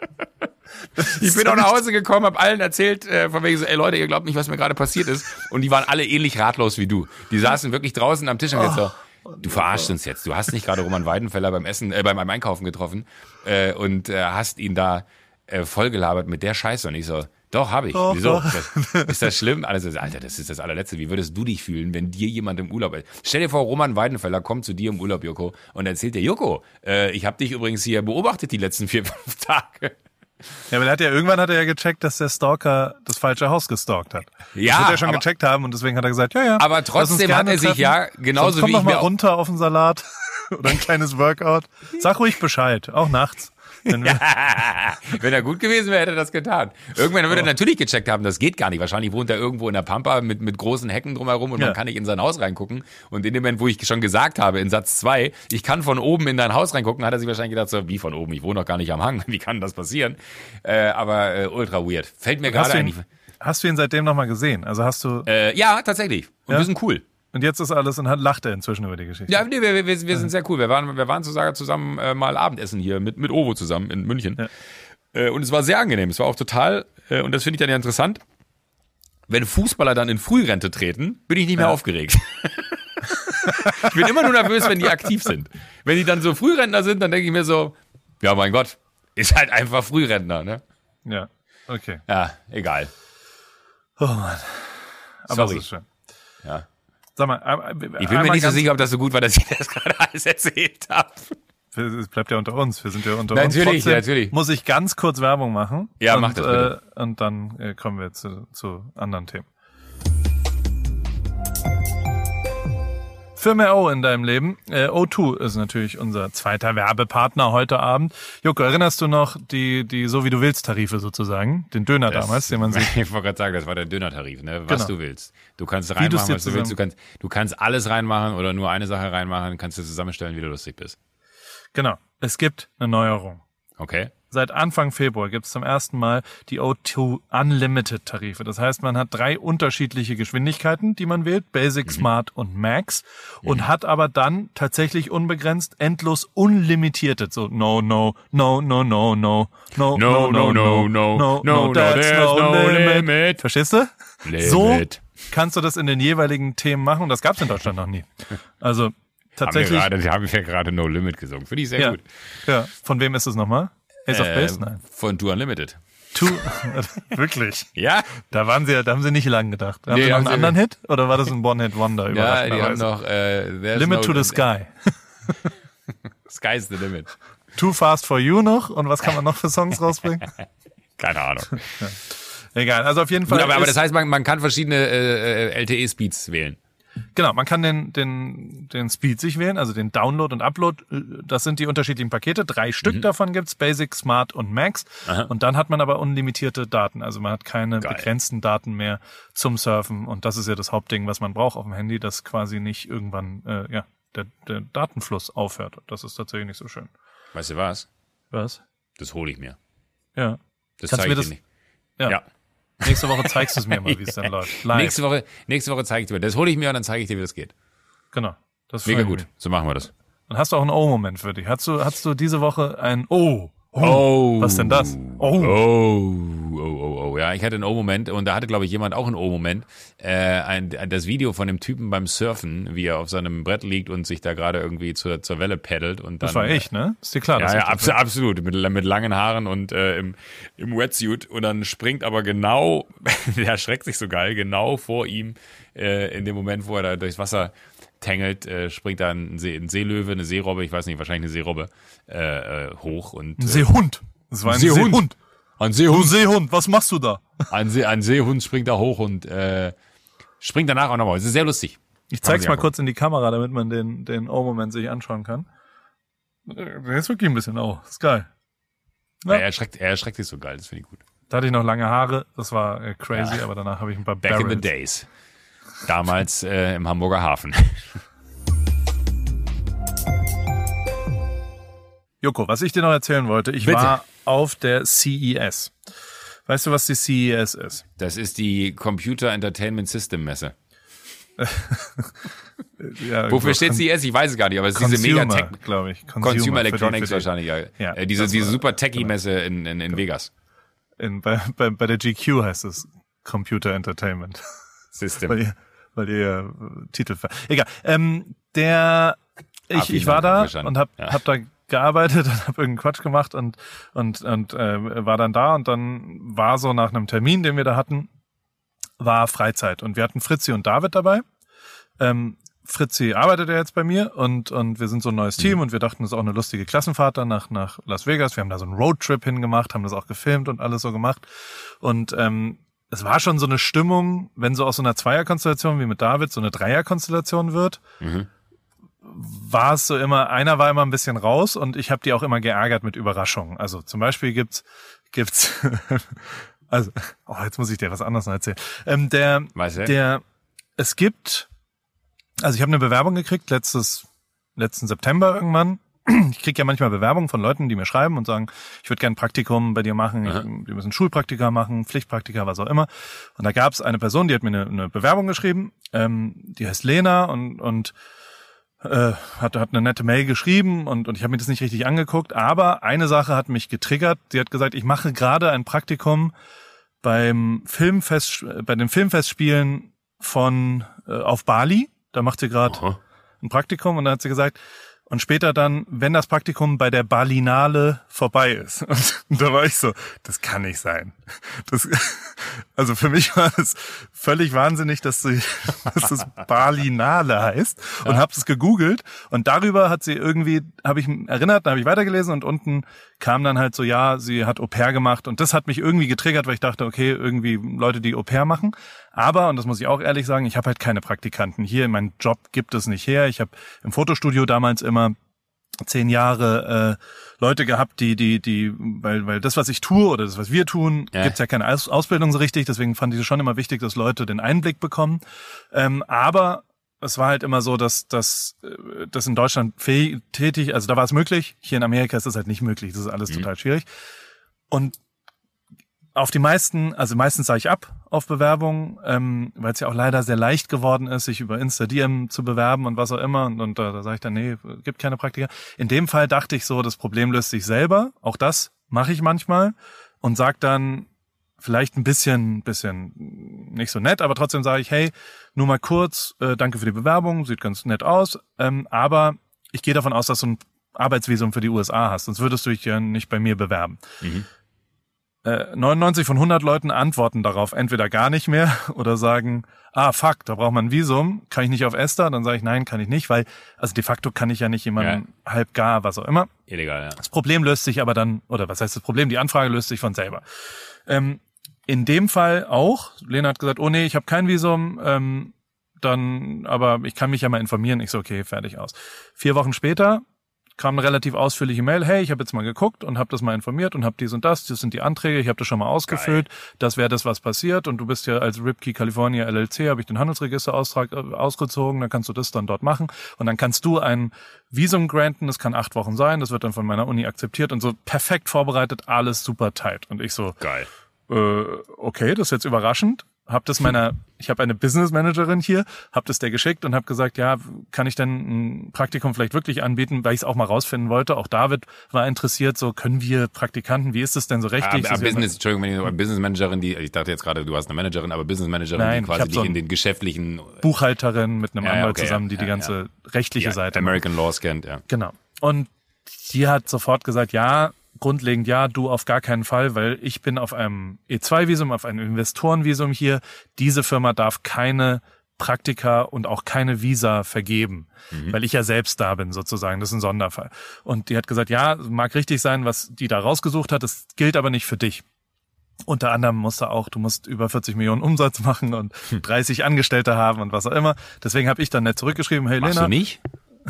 Speaker 1: Ich bin auch nach Hause gekommen, habe allen erzählt, von wegen so, ey Leute, ihr glaubt nicht, was mir gerade passiert ist. Und die waren alle ähnlich ratlos wie du. Die saßen wirklich draußen am Tisch und jetzt so, du verarschst uns jetzt. Du hast nicht gerade Roman Weidenfeller beim Einkaufen getroffen und hast ihn da vollgelabert mit der Scheiße. Und ich so, doch, habe ich.
Speaker 2: Doch,
Speaker 1: Wieso?
Speaker 2: doch.
Speaker 1: Ist das schlimm? Also, Alter, das ist das allerletzte. Wie würdest du dich fühlen, wenn dir jemand im Urlaub ist? Stell dir vor, Roman Weidenfeller kommt zu dir im Urlaub, Joko, und erzählt dir, Joko, ich habe dich übrigens hier beobachtet die letzten 4-5 Tage.
Speaker 2: Ja, aber irgendwann hat er ja gecheckt, dass der Stalker das falsche Haus gestalkt hat.
Speaker 1: Ja,
Speaker 2: das wird er schon gecheckt haben und deswegen hat er gesagt, ja.
Speaker 1: Aber trotzdem hat er sich genauso wie ich
Speaker 2: komm doch mal runter auf den Salat oder ein kleines Workout. Sag ruhig Bescheid, auch nachts.
Speaker 1: Wenn er gut gewesen wäre, hätte er das getan. Irgendwann würde er natürlich gecheckt haben, das geht gar nicht. Wahrscheinlich wohnt er irgendwo in der Pampa mit großen Hecken drumherum und man kann nicht in sein Haus reingucken. Und in dem Moment, wo ich schon gesagt habe, in Satz 2, ich kann von oben in dein Haus reingucken, hat er sich wahrscheinlich gedacht, so, wie von oben? Ich wohne doch gar nicht am Hang. Wie kann das passieren? Aber ultra weird. Fällt mir gerade ein.
Speaker 2: Hast du ihn seitdem nochmal gesehen? Also hast du...
Speaker 1: ja, tatsächlich. Und wir sind cool.
Speaker 2: Und jetzt ist alles und lacht er inzwischen über die Geschichte.
Speaker 1: Ja, nee, wir sind sehr cool. Wir waren zusammen mal Abendessen hier mit Ovo zusammen in München. Ja. Und es war sehr angenehm. Es war auch total, und das finde ich dann ja interessant, wenn Fußballer dann in Frührente treten, bin ich nicht mehr aufgeregt. Ich bin immer nur nervös, wenn die aktiv sind. Wenn die dann so Frührentner sind, dann denke ich mir so, ja mein Gott, ist halt einfach Frührentner, ne?
Speaker 2: Ja, okay.
Speaker 1: Ja, egal.
Speaker 2: Oh Mann. Aber
Speaker 1: sorry.
Speaker 2: Das ist schön.
Speaker 1: Ja.
Speaker 2: Sag mal,
Speaker 1: ich bin mir nicht so sicher, ob das so gut war, dass ich das gerade alles erzählt habe.
Speaker 2: Es bleibt ja unter uns. Wir sind ja unter
Speaker 1: uns.
Speaker 2: Trotzdem
Speaker 1: natürlich.
Speaker 2: Muss ich ganz kurz Werbung machen.
Speaker 1: Ja, mach das bitte.
Speaker 2: Und dann kommen wir zu anderen Themen. Für mehr O in deinem Leben. O2 ist natürlich unser zweiter Werbepartner heute Abend. Joko, erinnerst du noch die so wie du willst Tarife sozusagen? Den Döner damals, den man sieht.
Speaker 1: Ich wollte gerade sagen, das war der Dönertarif, ne? Was du willst. Du kannst reinmachen, was du willst. Du kannst alles reinmachen oder nur eine Sache reinmachen, kannst du zusammenstellen, wie du lustig bist.
Speaker 2: Genau. Es gibt eine Neuerung.
Speaker 1: Okay.
Speaker 2: Seit Anfang Februar gibt es zum ersten Mal die O2 Unlimited Tarife. Das heißt, man hat 3 unterschiedliche Geschwindigkeiten, die man wählt, Basic, Smart und Max, und hat aber dann tatsächlich unbegrenzt, endlos unlimitierte, so no, there's no limit. Verstehst du? So kannst du das in den jeweiligen Themen machen und das gab's in Deutschland noch nie. Also tatsächlich.
Speaker 1: Haben wir gerade No Limit gesungen. Finde ich sehr gut.
Speaker 2: Ja. Von wem ist es nochmal? Ace of Base? Nein.
Speaker 1: Von Tour Unlimited.
Speaker 2: Wirklich?
Speaker 1: Ja.
Speaker 2: Da haben sie nicht lang gedacht. Haben sie noch einen anderen Hit? Oder war das ein One-Hit-Wonder?
Speaker 1: Ja, die haben noch
Speaker 2: Limit to the Sky.
Speaker 1: Sky's the limit.
Speaker 2: Too Fast for You noch. Und was kann man noch für Songs rausbringen?
Speaker 1: Keine Ahnung.
Speaker 2: Ja. Egal, also auf jeden Fall.
Speaker 1: Gut, aber das heißt, man kann verschiedene LTE-Speeds wählen.
Speaker 2: Genau, man kann den Speed sich wählen, also den Download und Upload. Das sind die unterschiedlichen Pakete. 3 Stück davon gibt's, Basic, Smart und Max. Aha. Und dann hat man aber unlimitierte Daten. Also man hat keine begrenzten Daten mehr zum Surfen. Und das ist ja das Hauptding, was man braucht auf dem Handy, dass quasi nicht irgendwann der Datenfluss aufhört. Das ist tatsächlich nicht so schön.
Speaker 1: Weißt du was?
Speaker 2: Was?
Speaker 1: Das hole ich mir.
Speaker 2: Ja.
Speaker 1: Das zeige ich dir nicht.
Speaker 2: Ja. Nächste Woche zeigst du es mir mal, wie es dann läuft.
Speaker 1: Live. Nächste Woche zeige ich dir. Das hole ich mir und dann zeige ich dir, wie das geht.
Speaker 2: Genau. Das
Speaker 1: mega gut. So machen wir das.
Speaker 2: Dann hast du auch einen Oh-Moment für dich. Hast du diese Woche ein was denn das?
Speaker 1: Ja, ich hatte einen O-Moment und da hatte, glaube ich, jemand auch einen O-Moment. Das Video von dem Typen beim Surfen, wie er auf seinem Brett liegt und sich da gerade irgendwie zur Welle paddelt. Und dann,
Speaker 2: das war ich, ne? Ist dir klar?
Speaker 1: Ja, absolut. Mit langen Haaren und im Wetsuit. Und dann springt aber genau, der erschreckt sich so geil, genau vor ihm, in dem Moment, wo er da durchs Wasser tangelt, springt da ein Seelöwe, eine Seerobbe, ich weiß nicht, wahrscheinlich eine Seerobbe, hoch. Und
Speaker 2: ein Seehund. Das war ein Seehund.
Speaker 1: Ein Seehund.
Speaker 2: Du Seehund, was machst du da?
Speaker 1: Ein Seehund springt da hoch und springt danach auch nochmal. Es ist sehr lustig.
Speaker 2: Ich zeig's mal kurz in die Kamera, damit man den O-Moment sich anschauen kann. Der ist wirklich ein bisschen das ist geil.
Speaker 1: Ja. Er erschreckt sich so geil, das finde ich gut.
Speaker 2: Da hatte ich noch lange Haare, das war crazy, aber danach habe ich ein paar
Speaker 1: Back in the days. Damals im Hamburger Hafen.
Speaker 2: Joko, was ich dir noch erzählen wollte, ich war auf der CES. Weißt du, was die CES ist?
Speaker 1: Das ist die Computer Entertainment System Messe.
Speaker 2: Ja,
Speaker 1: wofür steht CES? Ich weiß es gar nicht, aber es ist diese Mega-Tech,
Speaker 2: glaube ich.
Speaker 1: Consumer Electronics wahrscheinlich. Ja. Diese super Techie-Messe in Vegas.
Speaker 2: Bei der GQ heißt es Computer Entertainment
Speaker 1: System.
Speaker 2: weil ihr Titel... Egal. Ich war da und hab da gearbeitet und habe irgendeinen Quatsch gemacht und war dann da und dann war so nach einem Termin, den wir da hatten, war Freizeit und wir hatten Fritzi und David dabei. Fritzi arbeitet ja jetzt bei mir und wir sind so ein neues Team und wir dachten, das ist auch eine lustige Klassenfahrt dann nach Las Vegas. Wir haben da so einen Roadtrip hingemacht, haben das auch gefilmt und alles so gemacht und es war schon so eine Stimmung, wenn so aus so einer Zweierkonstellation wie mit David so eine Dreierkonstellation wird, war es so immer, einer war immer ein bisschen raus und ich habe die auch immer geärgert mit Überraschungen. Also zum Beispiel gibt's also, jetzt muss ich dir was anderes noch erzählen. Es gibt, also ich habe eine Bewerbung gekriegt, letzten September irgendwann. Ich kriege ja manchmal Bewerbungen von Leuten, die mir schreiben und sagen, ich würde gerne ein Praktikum bei dir machen, wir müssen Schulpraktika machen, Pflichtpraktika, was auch immer. Und da gab es eine Person, die hat mir eine Bewerbung geschrieben, die heißt Lena und hat eine nette Mail geschrieben und ich habe mir das nicht richtig angeguckt, aber eine Sache hat mich getriggert. Sie hat gesagt, ich mache gerade ein Praktikum bei den Filmfestspielen auf Bali. Da macht sie gerade ein Praktikum und dann hat sie gesagt, und später dann, wenn das Praktikum bei der Berlinale vorbei ist. Und da war ich so, das kann nicht sein. Also für mich war es völlig wahnsinnig, dass das Berlinale heißt. Und habe es gegoogelt. Und darüber hat sie irgendwie, habe ich erinnert, da habe ich weitergelesen und unten kam dann halt so, ja, sie hat Au pair gemacht. Und das hat mich irgendwie getriggert, weil ich dachte, okay, irgendwie Leute, die Au pair machen. Aber, und das muss ich auch ehrlich sagen, ich habe halt keine Praktikanten. Hier in meinem Job gibt es nicht her. Ich habe im Fotostudio damals immer 10 Jahre Leute gehabt, weil das, was ich tue oder das, was wir tun, gibt's ja keine Ausbildung so richtig. Deswegen fand ich es schon immer wichtig, dass Leute den Einblick bekommen. Aber es war halt immer so, dass das in Deutschland tätig, also da war es möglich. Hier in Amerika ist das halt nicht möglich. Das ist alles total schwierig. Und auf die meistens sage ich ab auf Bewerbungen, weil es ja auch leider sehr leicht geworden ist, sich über Insta-DM zu bewerben und was auch immer. Und da sage ich dann, nee, gibt keine Praktika. In dem Fall dachte ich so, das Problem löst sich selber. Auch das mache ich manchmal und sage dann vielleicht ein bisschen nicht so nett, aber trotzdem sage ich, hey, nur mal kurz, danke für die Bewerbung, sieht ganz nett aus, aber ich gehe davon aus, dass so ein Arbeitsvisum für die USA hast, sonst würdest du dich ja nicht bei mir bewerben. 99 von 100 Leuten antworten darauf entweder gar nicht mehr oder sagen, fuck, da braucht man ein Visum, kann ich nicht auf ESTA? Dann sage ich, nein, kann ich nicht, weil, also de facto kann ich ja nicht jemanden halb gar, was auch immer.
Speaker 1: Illegal, ja.
Speaker 2: Das Problem löst sich aber dann, oder was heißt das Problem? Die Anfrage löst sich von selber. In dem Fall auch, Lena hat gesagt, oh nee, ich habe kein Visum, dann, aber ich kann mich ja mal informieren. Ich so, okay, fertig aus. 4 Wochen später kam eine relativ ausführliche Mail, hey, ich habe jetzt mal geguckt und habe das mal informiert und habe dies und das sind die Anträge, ich habe das schon mal ausgefüllt, das wäre das, was passiert und du bist ja als Ripkey California LLC, habe ich den Handelsregisteraustrag ausgezogen, dann kannst du das dann dort machen und dann kannst du ein Visum granten, das kann 8 Wochen sein, das wird dann von meiner Uni akzeptiert und so perfekt vorbereitet, alles super tight und ich so,
Speaker 1: geil.
Speaker 2: Okay, das ist jetzt überraschend. Ich habe eine Business Managerin hier, habe das der geschickt und habe gesagt, ja, kann ich denn ein Praktikum vielleicht wirklich anbieten, weil ich es auch mal rausfinden wollte. Auch David war interessiert, so können wir Praktikanten, wie ist es denn so rechtlich?
Speaker 1: Entschuldigung, wenn ich Business Managerin, ich dachte jetzt gerade, du hast eine Managerin, aber Business Managerin, die quasi dich in den geschäftlichen
Speaker 2: Buchhalterin mit einem Anwalt zusammen, die ganze rechtliche Seite
Speaker 1: American Law kennt, ja.
Speaker 2: Genau. Und die hat sofort gesagt, ja, grundlegend ja, du auf gar keinen Fall, weil ich bin auf einem E2-Visum, auf einem Investorenvisum hier. Diese Firma darf keine Praktika und auch keine Visa vergeben, weil ich ja selbst da bin sozusagen. Das ist ein Sonderfall. Und die hat gesagt, ja, mag richtig sein, was die da rausgesucht hat, das gilt aber nicht für dich. Unter anderem du musst über 40 Millionen Umsatz machen und 30 Angestellte haben und was auch immer. Deswegen habe ich dann nett zurückgeschrieben, hey
Speaker 1: Machst
Speaker 2: Lena.
Speaker 1: Du nicht?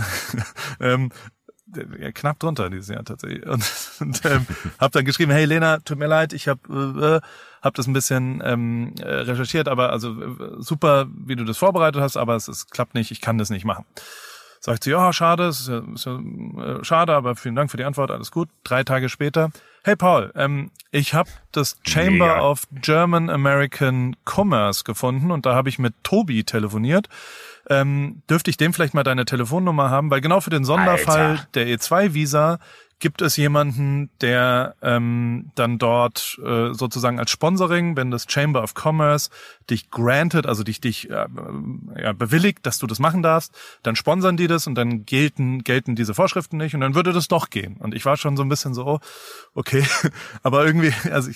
Speaker 2: Knapp drunter dieses Jahr tatsächlich und habe dann geschrieben, hey Lena, tut mir leid, ich habe das ein bisschen recherchiert, aber also super, wie du das vorbereitet hast, aber es klappt nicht, ich kann das nicht machen. Sagt sie, ja, schade, ist ja schade, aber vielen Dank für die Antwort, alles gut. 3 Tage später, hey Paul, ich habe das Chamber of German American Commerce gefunden und da habe ich mit Tobi telefoniert. Dürfte ich dem vielleicht mal deine Telefonnummer haben? Weil genau für den Sonderfall der E2-Visa gibt es jemanden, der dann dort sozusagen als Sponsoring, wenn das Chamber of Commerce dich granted, also dich bewilligt, dass du das machen darfst, dann sponsern die das und dann gelten diese Vorschriften nicht und dann würde das doch gehen. Und ich war schon so ein bisschen so, oh, okay, aber irgendwie, also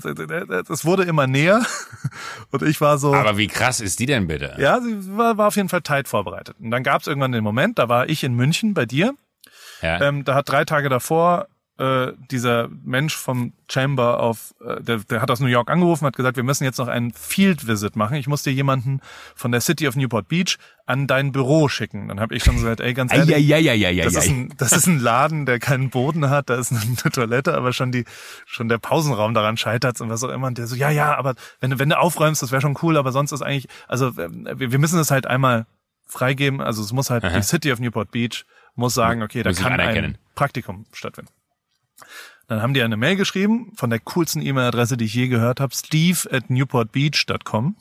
Speaker 2: es wurde immer näher und ich war so.
Speaker 1: Aber wie krass ist die denn bitte?
Speaker 2: Ja, sie war auf jeden Fall tight vorbereitet. Und dann gab es irgendwann den Moment, da war ich in München bei dir.
Speaker 1: Ja.
Speaker 2: Da hat 3 Tage davor dieser Mensch vom Chamber der hat aus New York angerufen, hat gesagt, wir müssen jetzt noch einen Field Visit machen. Ich muss dir jemanden von der City of Newport Beach an dein Büro schicken. Dann habe ich schon gesagt, ey, ganz ehrlich, das ist ein Laden, der keinen Boden hat, da ist eine Toilette, aber schon der Pausenraum daran scheitert und was auch immer. Und der so, ja, aber wenn du aufräumst, das wäre schon cool, aber sonst ist eigentlich, also wir müssen das halt einmal freigeben, also es muss halt die City of Newport Beach muss sagen, okay, da kann ein Praktikum stattfinden. Dann haben die eine Mail geschrieben von der coolsten E-Mail-Adresse, die ich je gehört habe, steve@newportbeach.com.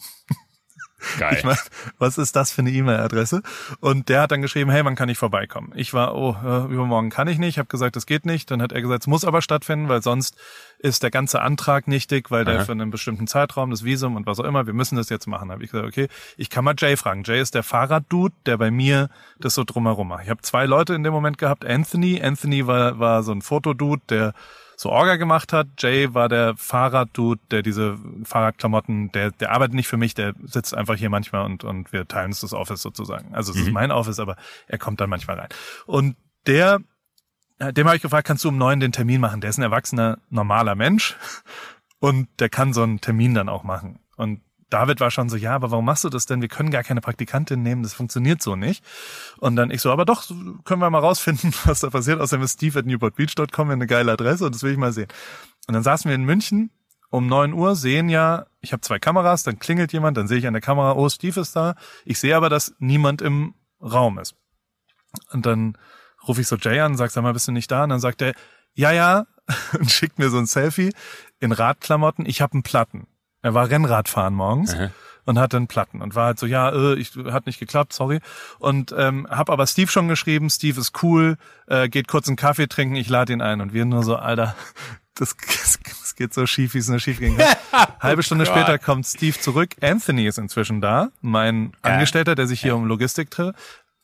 Speaker 1: Geil.
Speaker 2: Ich meine, was ist das für eine E-Mail-Adresse? Und der hat dann geschrieben, hey, wann kann ich vorbeikommen? Ich war, übermorgen kann ich nicht. Ich habe gesagt, das geht nicht. Dann hat er gesagt, es muss aber stattfinden, weil sonst ist der ganze Antrag nichtig, weil der für einen bestimmten Zeitraum, das Visum und was auch immer, wir müssen das jetzt machen. Da habe ich gesagt, okay, ich kann mal Jay fragen. Jay ist der Fahrraddude, der bei mir das so drumherum macht. Ich habe 2 Leute in dem Moment gehabt. Anthony war so ein Fotodude, der so Orga gemacht hat. Jay war der Fahrraddude, der diese Fahrradklamotten, der arbeitet nicht für mich, der sitzt einfach hier manchmal und wir teilen uns das Office sozusagen. Also es ist mein Office, aber er kommt dann manchmal rein. Und dem habe ich gefragt, kannst du um 9 den Termin machen? Der ist ein erwachsener, normaler Mensch und der kann so einen Termin dann auch machen. Und David war schon so, ja, aber warum machst du das denn? Wir können gar keine Praktikantin nehmen, das funktioniert so nicht. Und dann ich so, aber doch, können wir mal rausfinden, was da passiert. Außerdem ist steve@newportbeach.com eine geile Adresse und das will ich mal sehen. Und dann saßen wir in München um 9 Uhr, sehen ja, ich habe 2 Kameras, dann klingelt jemand, dann sehe ich an der Kamera, oh, Steve ist da. Ich sehe aber, dass niemand im Raum ist. Und dann rufe ich so Jay an, sag mal, bist du nicht da? Und dann sagt er, ja, und schickt mir so ein Selfie in Radklamotten, ich habe einen Platten. Er war Rennradfahren morgens und hatte einen Platten und war halt so, hat nicht geklappt, sorry. Und hab aber Steve schon geschrieben, Steve ist cool, geht kurz einen Kaffee trinken, ich lade ihn ein. Und wir nur so, Alter, das geht so schief, wie es nur schief ging. Halbe Stunde später kommt Steve zurück. Anthony ist inzwischen da, mein Angestellter, der sich hier um Logistik dreht.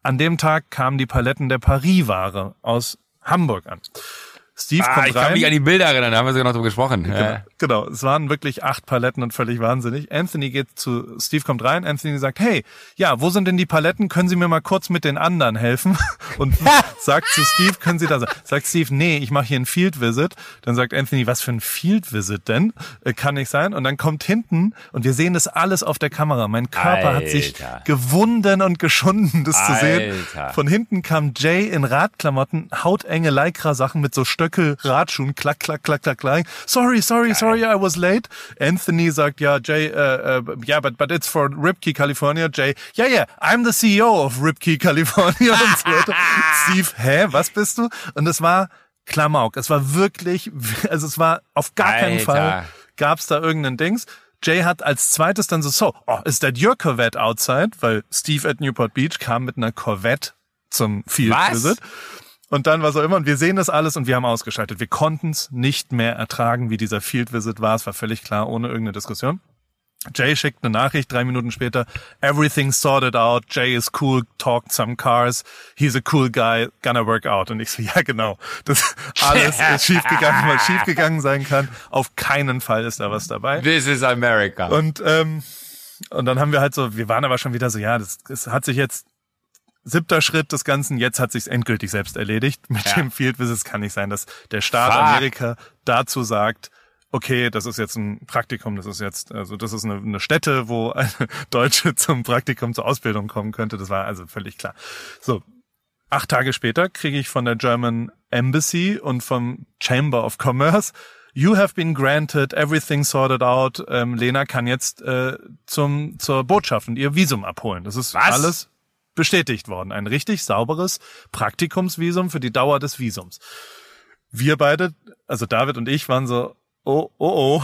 Speaker 2: an dem Tag kamen die Paletten der Paris-Ware aus Hamburg an. Steve kommt rein.
Speaker 1: Ich kann mich an die Bilder erinnern, da haben wir sogar noch drüber gesprochen.
Speaker 2: Genau, es waren wirklich 8 Paletten und völlig wahnsinnig. Steve kommt rein, Anthony sagt, hey, ja, wo sind denn die Paletten? Können Sie mir mal kurz mit den anderen helfen? Und sagt zu Steve, können Sie da sein? Sagt Steve, nee, ich mache hier ein Field Visit. Dann sagt Anthony, was für ein Field Visit denn? Kann nicht sein. Und dann kommt hinten, und wir sehen das alles auf der Kamera. Mein Körper hat sich gewunden und geschunden, das zu sehen. Von hinten kam Jay in Radklamotten, hautenge Lycra-Sachen mit so Radschuhen, klack, klack, klack, klack, klack. Sorry, I was late. Anthony sagt, ja, Jay, but it's for Ripkey, California. Jay, yeah, I'm the CEO of Ripkey, California. Und so weiter. Steve, was bist du? Und es war Klamauk. Es war wirklich, also es war auf gar keinen Fall, gab's da irgendein Dings. Jay hat als zweites dann is that your Corvette outside? Weil Steve at Newport Beach kam mit einer Corvette zum Field Visit. Und dann was auch immer. Und wir sehen das alles und wir haben ausgeschaltet. Wir konnten es nicht mehr ertragen, wie dieser Field Visit war. Es war völlig klar, ohne irgendeine Diskussion. Jay schickt eine Nachricht 3 Minuten später. Everything's sorted out. Jay is cool, talked some cars. He's a cool guy, gonna work out. Und ich so, ja genau. Das alles ist schiefgegangen, was schiefgegangen sein kann. Auf keinen Fall ist da was dabei.
Speaker 1: This is America.
Speaker 2: Und dann haben wir halt wir waren aber schon wieder so, das hat sich jetzt 7. Schritt des Ganzen, jetzt hat sich's endgültig selbst erledigt. Mit dem Field Visit kann nicht sein, dass der Staat Amerika dazu sagt, okay, das ist jetzt ein Praktikum, das ist eine Stätte, wo eine Deutsche zum Praktikum, zur Ausbildung kommen könnte. Das war also völlig klar. 8 Tage später kriege ich von der German Embassy und vom Chamber of Commerce, you have been granted, everything sorted out, Lena kann jetzt zur Botschaft und ihr Visum abholen. Das ist alles bestätigt worden. Ein richtig sauberes Praktikumsvisum für die Dauer des Visums. Wir beide, also David und ich, waren so, oh.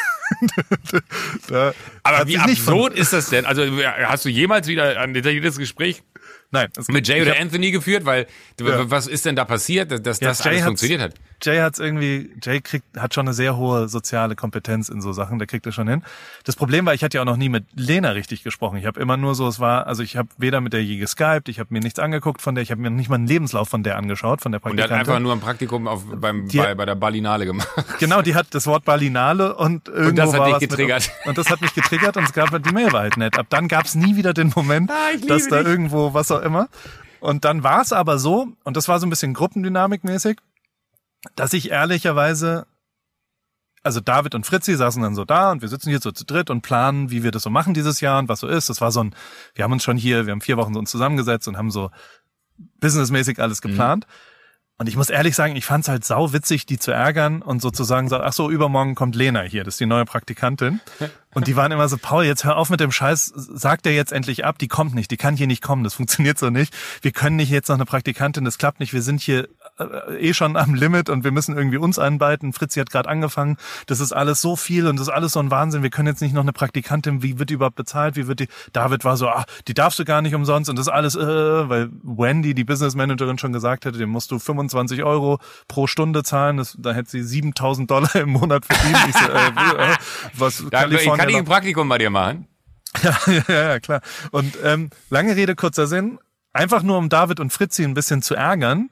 Speaker 1: Aber wie absurd ist das denn? Also hast du jemals wieder ein detailliertes Gespräch
Speaker 2: Nein,
Speaker 1: mit Jay oder Anthony geführt? Weil was ist denn da passiert, dass das alles funktioniert hat?
Speaker 2: Jay hat schon eine sehr hohe soziale Kompetenz in so Sachen, der kriegt das schon hin. Das Problem war, ich hatte ja auch noch nie mit Lena richtig gesprochen. Ich habe immer nur ich habe weder mit der je geskypt, ich habe mir nichts angeguckt von der, ich habe mir nicht mal einen Lebenslauf von der angeschaut, von der Praktikantin.
Speaker 1: Und der hat einfach nur ein Praktikum bei der Berlinale gemacht.
Speaker 2: Genau, die hat das Wort Berlinale und irgendwo
Speaker 1: das hat dich getriggert.
Speaker 2: Und das hat mich getriggert und die Mail war halt nett. Ab dann gab es nie wieder den Moment, dass da irgendwo was auch immer. Und dann war es aber so, und das war so ein bisschen Gruppendynamikmäßig, dass ich ehrlicherweise, also David und Fritzi saßen dann so da und wir sitzen hier so zu dritt und planen, wie wir das so machen dieses Jahr und was so ist. Das war wir haben 4 Wochen uns zusammengesetzt und haben so businessmäßig alles geplant. Und ich muss ehrlich sagen, ich fand's halt sau witzig, die zu ärgern und sozusagen übermorgen kommt Lena hier, das ist die neue Praktikantin. Und die waren immer so, Paul, jetzt hör auf mit dem Scheiß, sag der jetzt endlich ab, die kommt nicht, die kann hier nicht kommen, das funktioniert so nicht. Wir können nicht jetzt noch eine Praktikantin, das klappt nicht, wir sind hier schon am Limit und wir müssen irgendwie uns einbeiten. Fritzi hat gerade angefangen, das ist alles so viel und das ist alles so ein Wahnsinn, wir können jetzt nicht noch eine Praktikantin, wie wird die überhaupt bezahlt, David war so, die darfst du gar nicht umsonst und das alles, weil Wendy, die Business Managerin, schon gesagt hätte, dem musst du 25 € pro Stunde zahlen, da hätte sie $7.000 im Monat verdient. Ich so, was
Speaker 1: Kalifornien. Kann ich ein Praktikum bei dir machen?
Speaker 2: Ja, klar. Und lange Rede, kurzer Sinn, einfach nur um David und Fritzi ein bisschen zu ärgern,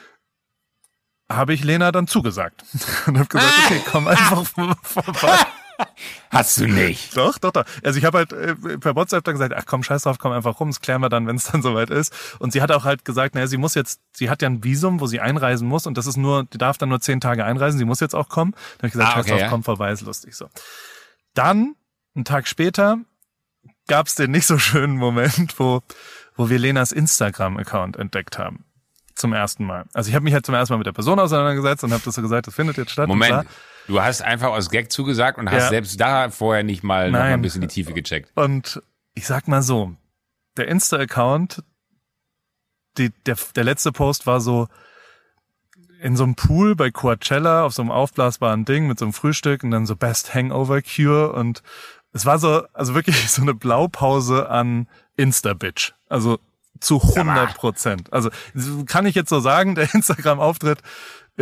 Speaker 2: habe ich Lena dann zugesagt. Und habe gesagt, okay, komm einfach vorbei.
Speaker 1: Hast du nicht?
Speaker 2: Doch. Also ich habe halt per WhatsApp dann gesagt, ach komm, scheiß drauf, komm einfach rum, das klären wir dann, wenn es dann soweit ist. Und sie hat auch halt gesagt, naja, sie hat ja ein Visum, wo sie einreisen muss und die darf dann nur 10 Tage einreisen, sie muss jetzt auch kommen. Dann habe ich gesagt, scheiß drauf, komm vorbei, ist lustig so. Dann, einen Tag später, gab es den nicht so schönen Moment, wo wir Lenas Instagram-Account entdeckt haben. Zum ersten Mal. Also ich habe mich halt zum ersten Mal mit der Person auseinandergesetzt und habe das so gesagt, das findet jetzt statt.
Speaker 1: Moment, du hast einfach aus Gag zugesagt und hast selbst da vorher nicht mal noch mal ein bisschen die Tiefe gecheckt.
Speaker 2: Und ich sag mal so, der Insta-Account, der letzte Post war so in so einem Pool bei Coachella auf so einem aufblasbaren Ding mit so einem Frühstück und dann so Best Hangover Cure und es war so, also wirklich so eine Blaupause an Insta-Bitch. Also zu 100%. Also kann ich jetzt so sagen, der Instagram-Auftritt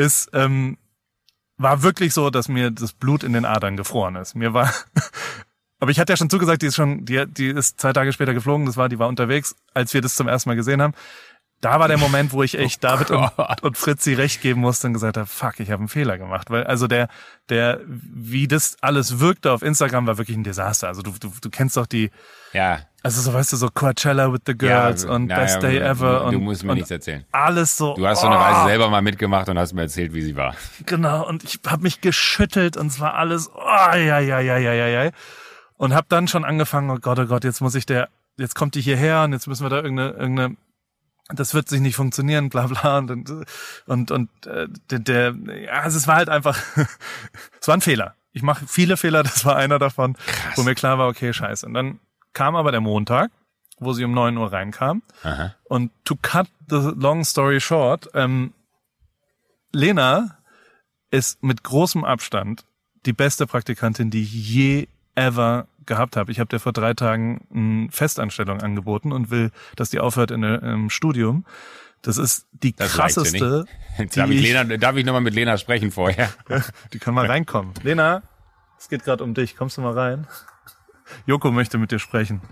Speaker 2: war wirklich so, dass mir das Blut in den Adern gefroren ist. Mir war Aber ich hatte ja schon zugesagt, die ist 2 Tage später geflogen, die war unterwegs, als wir das zum ersten Mal gesehen haben. Da war der Moment, wo ich echt David und Fritzi recht geben musste und gesagt habe, fuck, ich habe einen Fehler gemacht. Weil also wie das alles wirkte auf Instagram, war wirklich ein Desaster. Also du kennst doch die, also so weißt du, so Coachella with the Girls und Best Day Ever.
Speaker 1: Du musst mir nichts erzählen.
Speaker 2: Alles so.
Speaker 1: Du hast so eine Reise selber mal mitgemacht und hast mir erzählt, wie sie war.
Speaker 2: Genau, und ich habe mich geschüttelt und es war alles, und habe dann schon angefangen, oh Gott, jetzt kommt die hierher und jetzt müssen wir da irgendeine das wird sich nicht funktionieren, bla bla und es war halt einfach, es war ein Fehler. Ich mache viele Fehler, das war einer davon, krass. Wo mir klar war, okay, scheiße. Und dann kam aber der Montag, wo sie um 9 Uhr reinkam.
Speaker 1: Aha.
Speaker 2: Und to cut the long story short, Lena ist mit großem Abstand die beste Praktikantin, die ich je ever gehabt habe. Ich habe dir vor 3 Tagen eine Festanstellung angeboten und will, dass die aufhört im Studium. Das ist die krasseste.
Speaker 1: Darf ich nochmal mit Lena sprechen vorher?
Speaker 2: Die kann mal reinkommen. Lena, es geht gerade um dich. Kommst du mal rein? Joko möchte mit dir sprechen.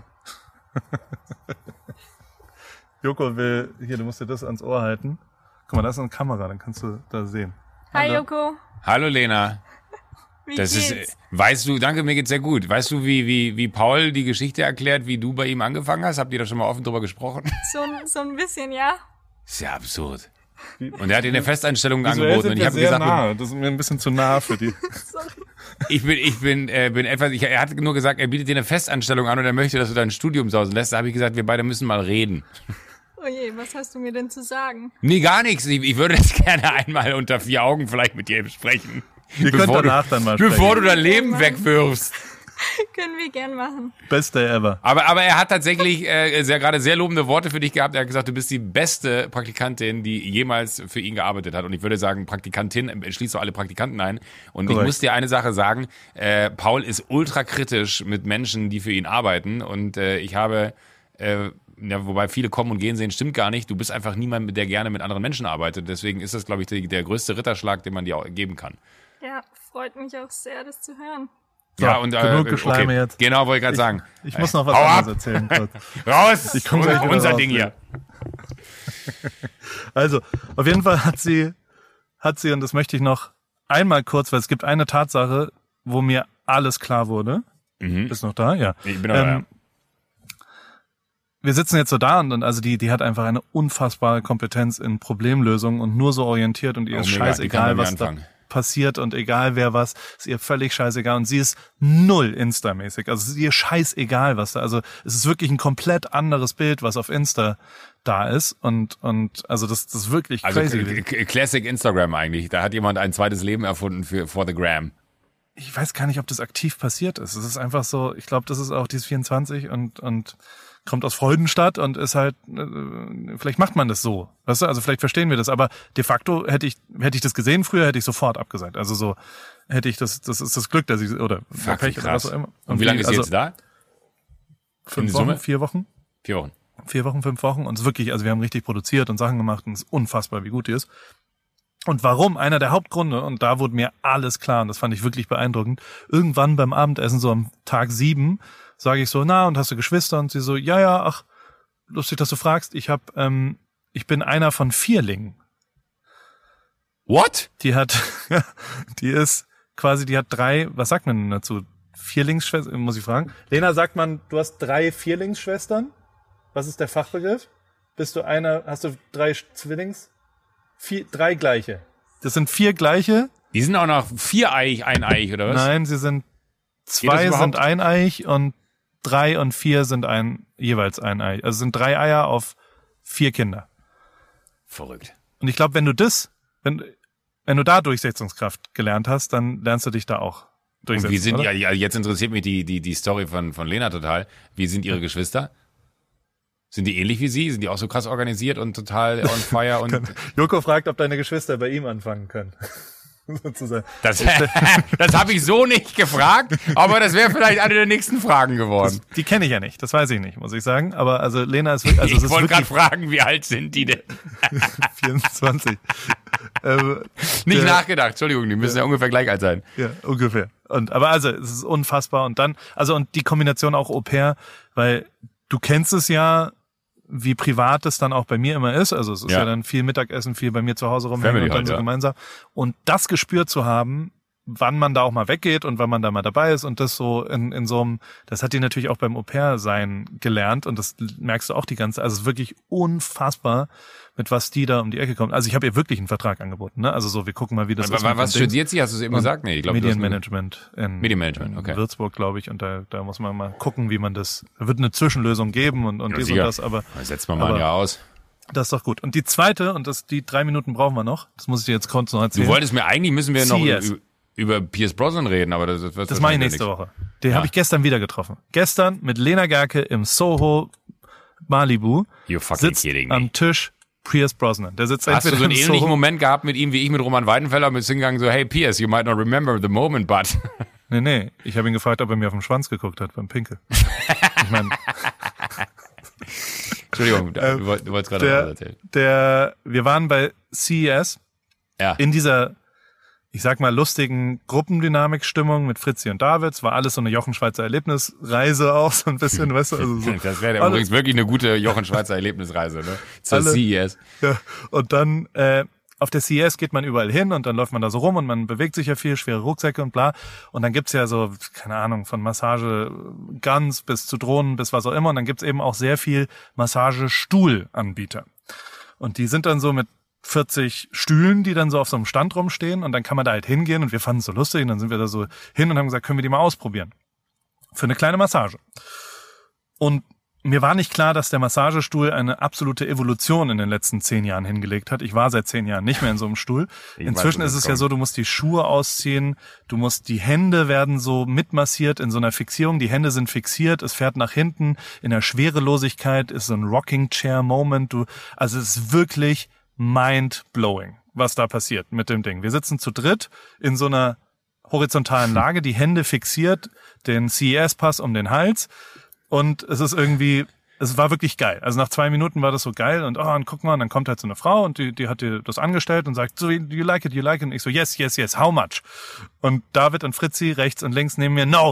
Speaker 2: Joko will, hier, du musst dir das ans Ohr halten. Guck mal, da ist eine Kamera, dann kannst du da sehen.
Speaker 3: Hi Joko.
Speaker 1: Hallo Lena.
Speaker 3: Wie geht's?
Speaker 1: Weißt du, danke, mir geht's sehr gut. Weißt du, wie Paul die Geschichte erklärt, wie du bei ihm angefangen hast? Habt ihr da schon mal offen drüber gesprochen?
Speaker 3: So ein bisschen, ja.
Speaker 1: Ist ja absurd. Und er hat dir eine Festanstellung angeboten und ich habe gesagt,
Speaker 2: das ist mir ein bisschen zu nah für die.
Speaker 1: Sorry. Ich bin etwas, er hat nur gesagt, er bietet dir eine Festanstellung an und er möchte, dass du dein Studium sausen lässt. Da habe ich gesagt, wir beide müssen mal reden.
Speaker 3: Oh je, was hast du mir denn zu sagen?
Speaker 1: Nee, gar nichts. Ich würde das gerne einmal unter 4 Augen vielleicht mit dir besprechen.
Speaker 2: Wir können danach dann mal sprechen.
Speaker 1: Bevor du dein Leben wegwirfst.
Speaker 3: Können wir gern machen.
Speaker 2: Best day ever.
Speaker 1: Aber er hat tatsächlich gerade sehr lobende Worte für dich gehabt. Er hat gesagt, du bist die beste Praktikantin, die jemals für ihn gearbeitet hat. Und ich würde sagen, Praktikantin schließt doch alle Praktikanten ein. Und korrekt. Ich muss dir eine Sache sagen, Paul ist ultra kritisch mit Menschen, die für ihn arbeiten. Und ich habe... wobei viele kommen und gehen sehen, stimmt gar nicht. Du bist einfach niemand, der gerne mit anderen Menschen arbeitet. Deswegen ist das, glaube ich, der größte Ritterschlag, den man dir geben kann.
Speaker 3: Ja, freut mich auch sehr, das zu hören.
Speaker 2: So, ja, und genug Geschleime jetzt.
Speaker 1: Genau, wollte ich gerade sagen.
Speaker 2: Ich muss noch was anderes erzählen.
Speaker 1: Raus!
Speaker 2: Ich komme gleich
Speaker 1: unser
Speaker 2: raus,
Speaker 1: Ding hier.
Speaker 2: Also, auf jeden Fall hat sie, und das möchte ich noch einmal kurz, weil es gibt eine Tatsache, wo mir alles klar wurde.
Speaker 1: Mhm.
Speaker 2: Bist noch da? Ja.
Speaker 1: Ich bin noch da.
Speaker 2: Wir sitzen jetzt so da und also die hat einfach eine unfassbare Kompetenz in Problemlösung und nur so orientiert und ihr ist scheißegal, was da passiert und egal wer was, ist ihr völlig scheißegal und sie ist null Insta-mäßig. Also es ist ihr scheißegal, was da, also es ist wirklich ein komplett anderes Bild, was auf Insta da ist und also das ist wirklich crazy.
Speaker 1: Also Classic Instagram eigentlich. Da hat jemand ein zweites Leben erfunden for the Gram.
Speaker 2: Ich weiß gar nicht, ob das aktiv passiert ist. Es ist einfach so, ich glaube, das ist auch dieses 24 und kommt aus Freudenstadt und ist halt, vielleicht macht man das so, weißt du, also vielleicht verstehen wir das, aber de facto hätte ich das gesehen früher, hätte ich sofort abgesagt, also so hätte ich das ist das Glück, dass ich, oder
Speaker 1: Pech oder was auch immer. Und wie lange ist sie jetzt da?
Speaker 2: 5 Wochen, 4 Wochen?
Speaker 1: 4 Wochen.
Speaker 2: 4 Wochen, 5 Wochen und es ist wirklich, also wir haben richtig produziert und Sachen gemacht und es ist unfassbar, wie gut die ist. Und warum? Einer der Hauptgründe, und da wurde mir alles klar und das fand ich wirklich beeindruckend, irgendwann beim Abendessen, so am Tag 7, sage ich so, na, und hast du Geschwister? Und sie so, ja, ach, lustig, dass du fragst. Ich bin einer von 4lingen.
Speaker 1: What?
Speaker 2: Die hat 3, was sagt man denn dazu? 4lingsschwestern, muss ich fragen. Lena, sagt man, du hast 3 4lingsschwestern? Was ist der Fachbegriff? Hast du 3 Zwillings? 3 gleiche. Das sind 4 gleiche.
Speaker 1: Die sind auch noch 4-eich, eineich, oder was?
Speaker 2: Nein, sie sind 2 sind eineich und 3 und 4 sind jeweils ein Ei. Also sind 3 Eier auf 4 Kinder.
Speaker 1: Verrückt.
Speaker 2: Und ich glaube, wenn du da Durchsetzungskraft gelernt hast, dann lernst du dich da auch durchsetzen.
Speaker 1: Und wie sind,
Speaker 2: oder?
Speaker 1: ja, jetzt interessiert mich die Story von Lena total. Wie sind ihre Geschwister? Sind die ähnlich wie sie? Sind die auch so krass organisiert und total on fire? Und
Speaker 2: Joko fragt, ob deine Geschwister bei ihm anfangen können. Sozusagen.
Speaker 1: Das habe ich so nicht gefragt, aber das wäre vielleicht eine der nächsten Fragen geworden.
Speaker 2: Die kenne ich ja nicht, das weiß ich nicht, muss ich sagen. Aber also Lena ist wirklich... Also
Speaker 1: ich wollte gerade fragen, wie alt sind die denn?
Speaker 2: 24.
Speaker 1: Nicht nachgedacht, Entschuldigung, die müssen ja ungefähr gleich alt sein.
Speaker 2: Ja, ungefähr. Aber also, es ist unfassbar. Und dann, und die Kombination auch Au pair, weil du kennst es ja, wie privat es dann auch bei mir immer ist. Also es ist ja dann viel Mittagessen, viel bei mir zu Hause rumhängen und dann so gemeinsam. Und das Gespür zu haben, wann man da auch mal weggeht und wann man da mal dabei ist und das so in so einem, das hat die natürlich auch beim Au-pair-Sein gelernt und das merkst du auch also es ist wirklich unfassbar, mit was die da um die Ecke kommt. Also ich habe ihr wirklich einen Vertrag angeboten, ne? Also so, wir gucken mal, wie das
Speaker 1: ist. Aber was studiert sie? Hast du es eben gesagt? Nee, ich glaube,
Speaker 2: Medienmanagement in Würzburg, glaube ich, und da muss man mal gucken, wie man das, da wird eine Zwischenlösung geben und dies und das, aber.
Speaker 1: Setzt man mal ein Jahr aus.
Speaker 2: Das ist doch gut. Und die zweite, die 3 Minuten brauchen wir noch, das muss ich dir jetzt kurz noch erzählen.
Speaker 1: Du wolltest müssen wir noch über Pierce Brosnan reden, aber das
Speaker 2: mache ich nächste Woche. Den habe ich gestern wieder getroffen. Gestern mit Lena Gerke im Soho Malibu.
Speaker 1: You fucking kidding me.
Speaker 2: Am Tisch Pierce Brosnan. Der sitzt
Speaker 1: Hast du so einen ähnlichen Moment gehabt mit ihm wie ich mit Roman Weidenfeller mit hingegangen so, hey Pierce, you might not remember the moment, but.
Speaker 2: Nee. Ich habe ihn gefragt, ob er mir auf den Schwanz geguckt hat beim Pinkel. Ich meine.
Speaker 1: Entschuldigung, du wolltest gerade was erzählen.
Speaker 2: Wir waren bei CES.
Speaker 1: Ja.
Speaker 2: In dieser, ich sag mal, lustigen Gruppendynamik-Stimmung mit Fritzi und David. Es war alles so eine Jochen Schweizer Erlebnisreise auch so ein bisschen, weißt du? Also so
Speaker 1: das wäre übrigens wirklich eine gute Jochen Schweizer Erlebnisreise, ne? Zur CES.
Speaker 2: Ja, und dann auf der CES geht man überall hin und dann läuft man da so rum und man bewegt sich ja viel, schwere Rucksäcke und bla. Und dann gibt's ja so, keine Ahnung, von Massage-Guns bis zu Drohnen bis was auch immer. Und dann gibt's eben auch sehr viel Massagestuhlanbieter. Und die sind dann so mit 40 Stühlen, die dann so auf so einem Stand rumstehen und dann kann man da halt hingehen und wir fanden es so lustig und dann sind wir da so hin und haben gesagt, können wir die mal ausprobieren. Für eine kleine Massage. Und mir war nicht klar, dass der Massagestuhl eine absolute Evolution in den letzten 10 Jahren hingelegt hat. Ich war seit 10 Jahren nicht mehr in so einem Stuhl. Inzwischen ist es ja so, du musst die Schuhe ausziehen, die Hände werden so mitmassiert in so einer Fixierung, die Hände sind fixiert, es fährt nach hinten, in der Schwerelosigkeit ist so ein Rocking Chair Moment. Also es ist wirklich mind-blowing, was da passiert mit dem Ding. Wir sitzen zu dritt in so einer horizontalen Lage, die Hände fixiert, den CES-Pass um den Hals und es war wirklich geil. Also nach 2 Minuten war das so geil und guck mal, und dann kommt halt so eine Frau und die hat dir das angestellt und sagt, so, you like it? Und ich so, yes, how much? Und David und Fritzi rechts und links neben mir, no.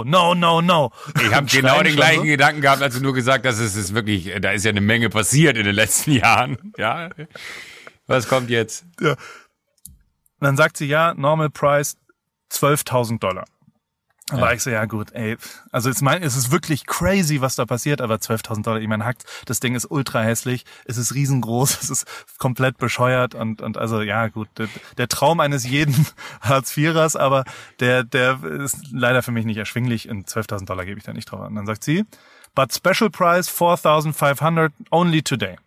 Speaker 1: Ich habe genau den gleichen Gedanken gehabt, als du nur gesagt hast, es ist wirklich, da ist ja eine Menge passiert in den letzten Jahren. Ja. Was kommt jetzt? Ja.
Speaker 2: Und dann sagt sie, ja, Normal Price $12.000. Dann war ich so, ja gut, ey, also es ist wirklich crazy, was da passiert, aber $12.000, ich meine, das Ding ist ultra hässlich, es ist riesengroß, es ist komplett bescheuert und also, ja gut, der Traum eines jeden Hartz-IVers, aber der ist leider für mich nicht erschwinglich, in $12.000 gebe ich da nicht drauf an. Dann sagt sie, but special price $4,500 only today.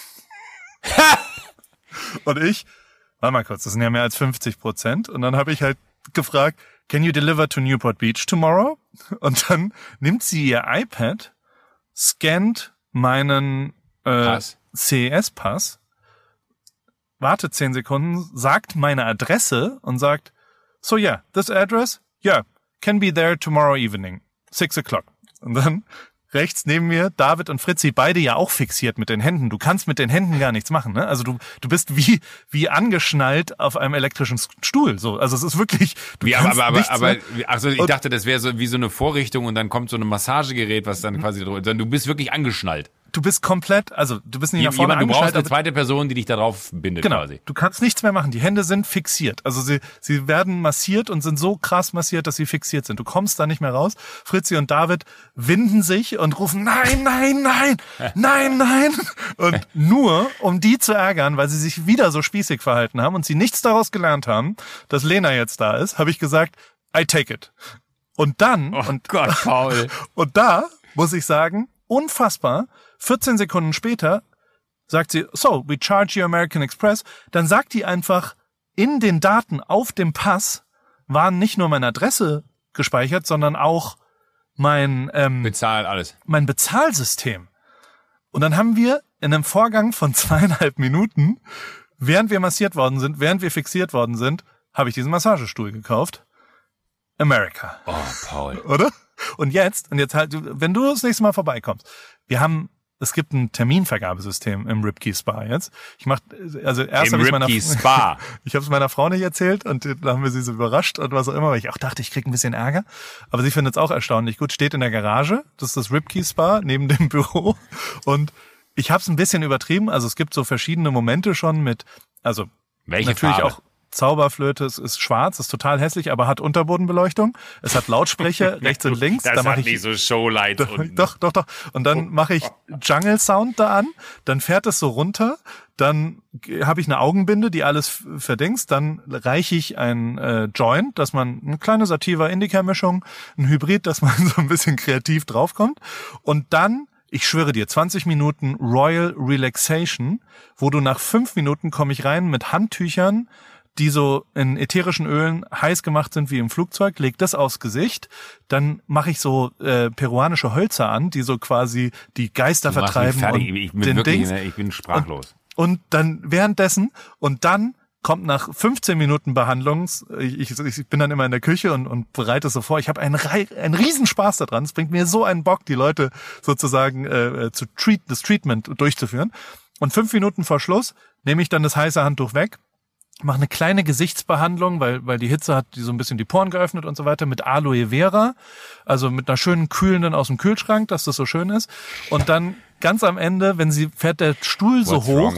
Speaker 2: Und warte mal kurz, das sind ja mehr als 50%. Und dann habe ich halt gefragt, can you deliver to Newport Beach tomorrow? Und dann nimmt sie ihr iPad, scannt meinen CES-Pass, wartet 10 Sekunden, sagt meine Adresse und sagt, so yeah, this address, yeah, can be there tomorrow evening, 6 o'clock. Und dann rechts neben mir David und Fritzi, beide ja auch fixiert mit den Händen. Du kannst mit den Händen gar nichts machen, ne? Also du bist wie angeschnallt auf einem elektrischen Stuhl, so. Also es ist wirklich,
Speaker 1: ich dachte, das wäre so wie so eine Vorrichtung und dann kommt so ein Massagegerät, was dann quasi du bist wirklich angeschnallt.
Speaker 2: Du bist komplett, also du bist nicht nach vorne
Speaker 1: angeschnallt. Du brauchst eine
Speaker 2: zweite
Speaker 1: Person, die dich da drauf bindet quasi.
Speaker 2: Du kannst nichts mehr machen. Die Hände sind fixiert. Also sie werden massiert und sind so krass massiert, dass sie fixiert sind. Du kommst da nicht mehr raus. Fritzi und David winden sich und rufen nein. Und nur, um die zu ärgern, weil sie sich wieder so spießig verhalten haben und sie nichts daraus gelernt haben, dass Lena jetzt da ist, habe ich gesagt, I take it. Und dann,
Speaker 1: Gott, Paul.
Speaker 2: Und da muss ich sagen, unfassbar, 14 Sekunden später sagt sie, so, we charge you American Express. Dann sagt die einfach, in den Daten auf dem Pass waren nicht nur meine Adresse gespeichert, sondern auch mein mein Bezahlsystem. Und dann haben wir in einem Vorgang von 2,5 Minuten, während wir massiert worden sind, während wir fixiert worden sind, habe ich diesen Massagestuhl gekauft. America.
Speaker 1: Oh, Paul.
Speaker 2: Oder? Und jetzt halt, wenn du das nächste Mal vorbeikommst, es gibt ein Terminvergabesystem im Ripkey Spa jetzt. Ich habe es meiner Frau nicht erzählt und dann haben wir sie so überrascht und was auch immer, weil ich auch dachte, ich krieg ein bisschen Ärger. Aber sie findet es auch erstaunlich gut. Steht in der Garage, das ist das Ripkey Spa neben dem Büro und ich habe es ein bisschen übertrieben. Also es gibt so verschiedene Momente schon mit, also
Speaker 1: welche
Speaker 2: natürlich
Speaker 1: Farbe?
Speaker 2: Auch Zauberflöte, es ist schwarz, ist total hässlich, aber hat Unterbodenbeleuchtung. Es hat Lautsprecher rechts und links.
Speaker 1: Das hat nicht so Showlights unten.
Speaker 2: Doch. Und dann mache ich Jungle Sound da an, dann fährt es so runter, dann habe ich eine Augenbinde, die alles verdingst, dann reiche ich ein Joint, dass man eine kleine Sativa-Indica-Mischung, ein Hybrid, dass man so ein bisschen kreativ draufkommt und dann ich schwöre dir, 20 Minuten Royal Relaxation, wo du nach 5 Minuten komme ich rein mit Handtüchern, die so in ätherischen Ölen heiß gemacht sind wie im Flugzeug, leg das aufs Gesicht, dann mache ich so peruanische Hölzer an, die so quasi die Geister vertreiben.
Speaker 1: Ich bin sprachlos.
Speaker 2: Und dann währenddessen und dann kommt nach 15 Minuten Behandlung, ich bin dann immer in der Küche und bereite es so vor. Ich habe einen Riesenspaß daran. Es bringt mir so einen Bock, die Leute sozusagen das Treatment durchzuführen. Und 5 Minuten vor Schluss nehme ich dann das heiße Handtuch weg, mache eine kleine Gesichtsbehandlung, weil die Hitze hat die so ein bisschen die Poren geöffnet und so weiter, mit Aloe Vera, also mit einer schönen kühlenden aus dem Kühlschrank, dass das so schön ist. Und dann ganz am Ende, fährt der Stuhl so hoch,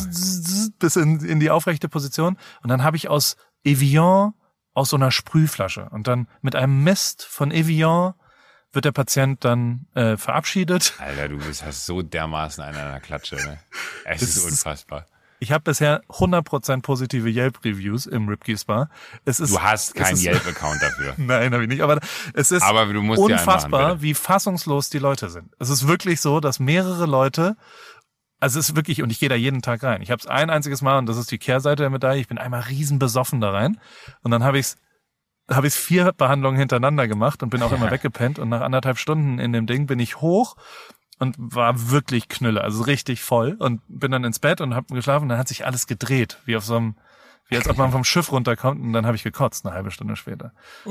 Speaker 2: bis in die aufrechte Position. Und dann habe ich aus Evian, aus so einer Sprühflasche. Und dann mit einem Mist von Evian wird der Patient dann verabschiedet.
Speaker 1: Alter, hast so dermaßen einen an der Klatsche, ne? Es ist unfassbar.
Speaker 2: Ich habe bisher 100% positive Yelp-Reviews im Ripkey Spa.
Speaker 1: Du hast keinen Yelp-Account dafür.
Speaker 2: Nein, habe ich nicht. Aber es ist
Speaker 1: du musst
Speaker 2: unfassbar,
Speaker 1: machen,
Speaker 2: wie fassungslos die Leute sind. Es ist wirklich so, dass mehrere Leute, also es ist wirklich, und ich gehe da jeden Tag rein. Ich habe es ein einziges Mal, und das ist die Kehrseite der Medaille, ich bin einmal riesen besoffen da rein. Und dann habe ich 4 Behandlungen hintereinander gemacht und bin auch immer weggepennt. Und nach 1,5 Stunden in dem Ding bin ich hoch und war wirklich Knülle, also richtig voll und bin dann ins Bett und hab geschlafen und dann hat sich alles gedreht, wie als ob man vom Schiff runterkommt und dann habe ich gekotzt eine halbe Stunde später.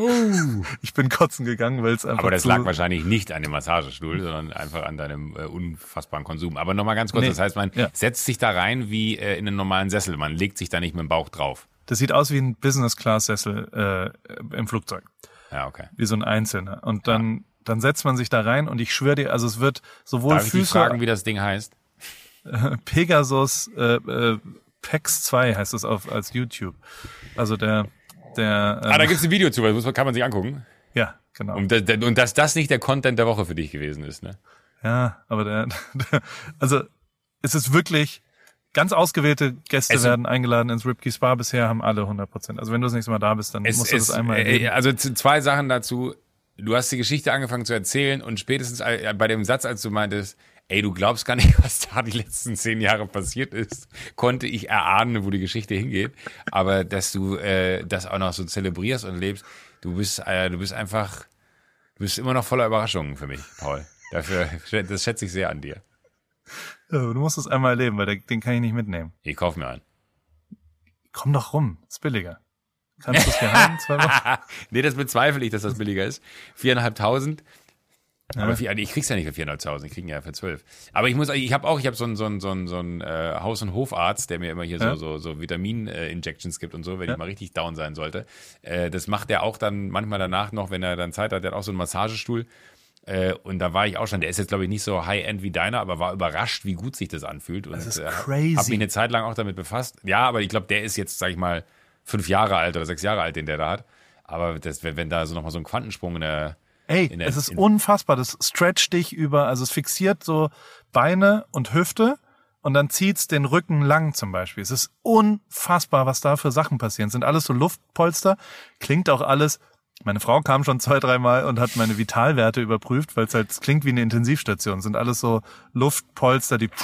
Speaker 2: Ich bin kotzen gegangen, weil es einfach
Speaker 1: Aber das lag wahrscheinlich nicht an dem Massagestuhl, sondern einfach an deinem unfassbaren Konsum. Aber nochmal ganz kurz, das heißt, man setzt sich da rein wie in einen normalen Sessel, man legt sich da nicht mit dem Bauch drauf.
Speaker 2: Das sieht aus wie ein Business-Class-Sessel im Flugzeug.
Speaker 1: Ja, okay.
Speaker 2: Wie so ein Einzelner. Und dann setzt man sich da rein und ich schwöre dir, also es wird sowohl
Speaker 1: Darf ich dich fragen, wie das Ding heißt?
Speaker 2: Pegasus PEX 2 heißt es als YouTube. Also der
Speaker 1: da gibt's ein Video zu, das kann man sich angucken.
Speaker 2: Ja, genau.
Speaker 1: Und dass das nicht der Content der Woche für dich gewesen ist, ne?
Speaker 2: Ja, aber also es ist wirklich ganz ausgewählte Gäste werden eingeladen ins Ripkey Spa. Bisher haben alle 100%. Also wenn du das nächste Mal da bist, dann musst du das einmal erleben.
Speaker 1: Also 2 Sachen dazu. Du hast die Geschichte angefangen zu erzählen und spätestens bei dem Satz, als du meintest, ey, du glaubst gar nicht, was da die letzten 10 Jahre passiert ist, konnte ich erahnen, wo die Geschichte hingeht. Aber dass du das auch noch so zelebrierst und lebst, du bist immer noch voller Überraschungen für mich, Paul. Das schätze ich sehr an dir.
Speaker 2: Ja, du musst es einmal erleben, weil den kann ich nicht mitnehmen.
Speaker 1: Ich kauf mir einen.
Speaker 2: Komm doch rum, ist billiger. Kannst du es geheim 2 Wochen?
Speaker 1: Nee, das bezweifle ich, dass das billiger ist. 4.500.
Speaker 2: Ja.
Speaker 1: Aber ich krieg's ja nicht für 4.500, ich krieg ihn ja für 12. Aber ich habe so einen Haus- und Hofarzt, der mir immer hier so Vitamin-Injections gibt und so, wenn ich mal richtig down sein sollte. Das macht er auch dann manchmal danach noch, wenn er dann Zeit hat. Der hat auch so einen Massagestuhl. Und da war ich auch schon, der ist jetzt glaube ich nicht so High-End wie deiner, aber war überrascht, wie gut sich das anfühlt. Und
Speaker 2: das ist crazy.
Speaker 1: Hab mich eine Zeit lang auch damit befasst. Ja, aber ich glaube, der ist jetzt, sag ich mal, 5 Jahre alt oder 6 Jahre alt, den der da hat. Aber wenn da so nochmal so ein Quantensprung
Speaker 2: es ist unfassbar. Das stretcht dich also es fixiert so Beine und Hüfte und dann zieht's den Rücken lang zum Beispiel. Es ist unfassbar, was da für Sachen passieren. Es sind alles so Luftpolster. Klingt auch alles. Meine Frau kam schon 2-3 Mal und hat meine Vitalwerte überprüft, weil es klingt wie eine Intensivstation. Es sind alles so Luftpolster, die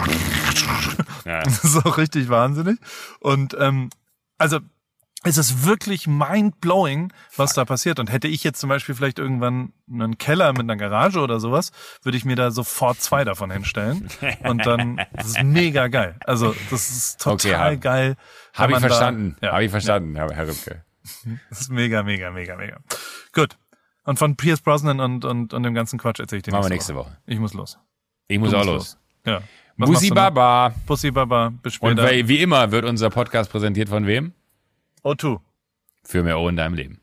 Speaker 2: Das ist auch richtig wahnsinnig. Und also es ist wirklich mind-blowing, was da passiert. Und hätte ich jetzt zum Beispiel vielleicht irgendwann einen Keller mit einer Garage oder sowas, würde ich mir da sofort 2 davon hinstellen. Und dann, das ist mega geil. Also das ist total geil.
Speaker 1: Habe ich verstanden, Herr Ripke.
Speaker 2: Das ist mega, mega, mega, mega. Gut. Und von Pierce Brosnan und dem ganzen Quatsch erzähle ich dir
Speaker 1: nächste Woche.
Speaker 2: Ich muss los.
Speaker 1: Ich muss auch los.
Speaker 2: Ja.
Speaker 1: Bussi Baba.
Speaker 2: Bussi Baba, bis später.
Speaker 1: Und wie immer wird unser Podcast präsentiert von wem?
Speaker 2: O2.
Speaker 1: Für mehr O in deinem Leben.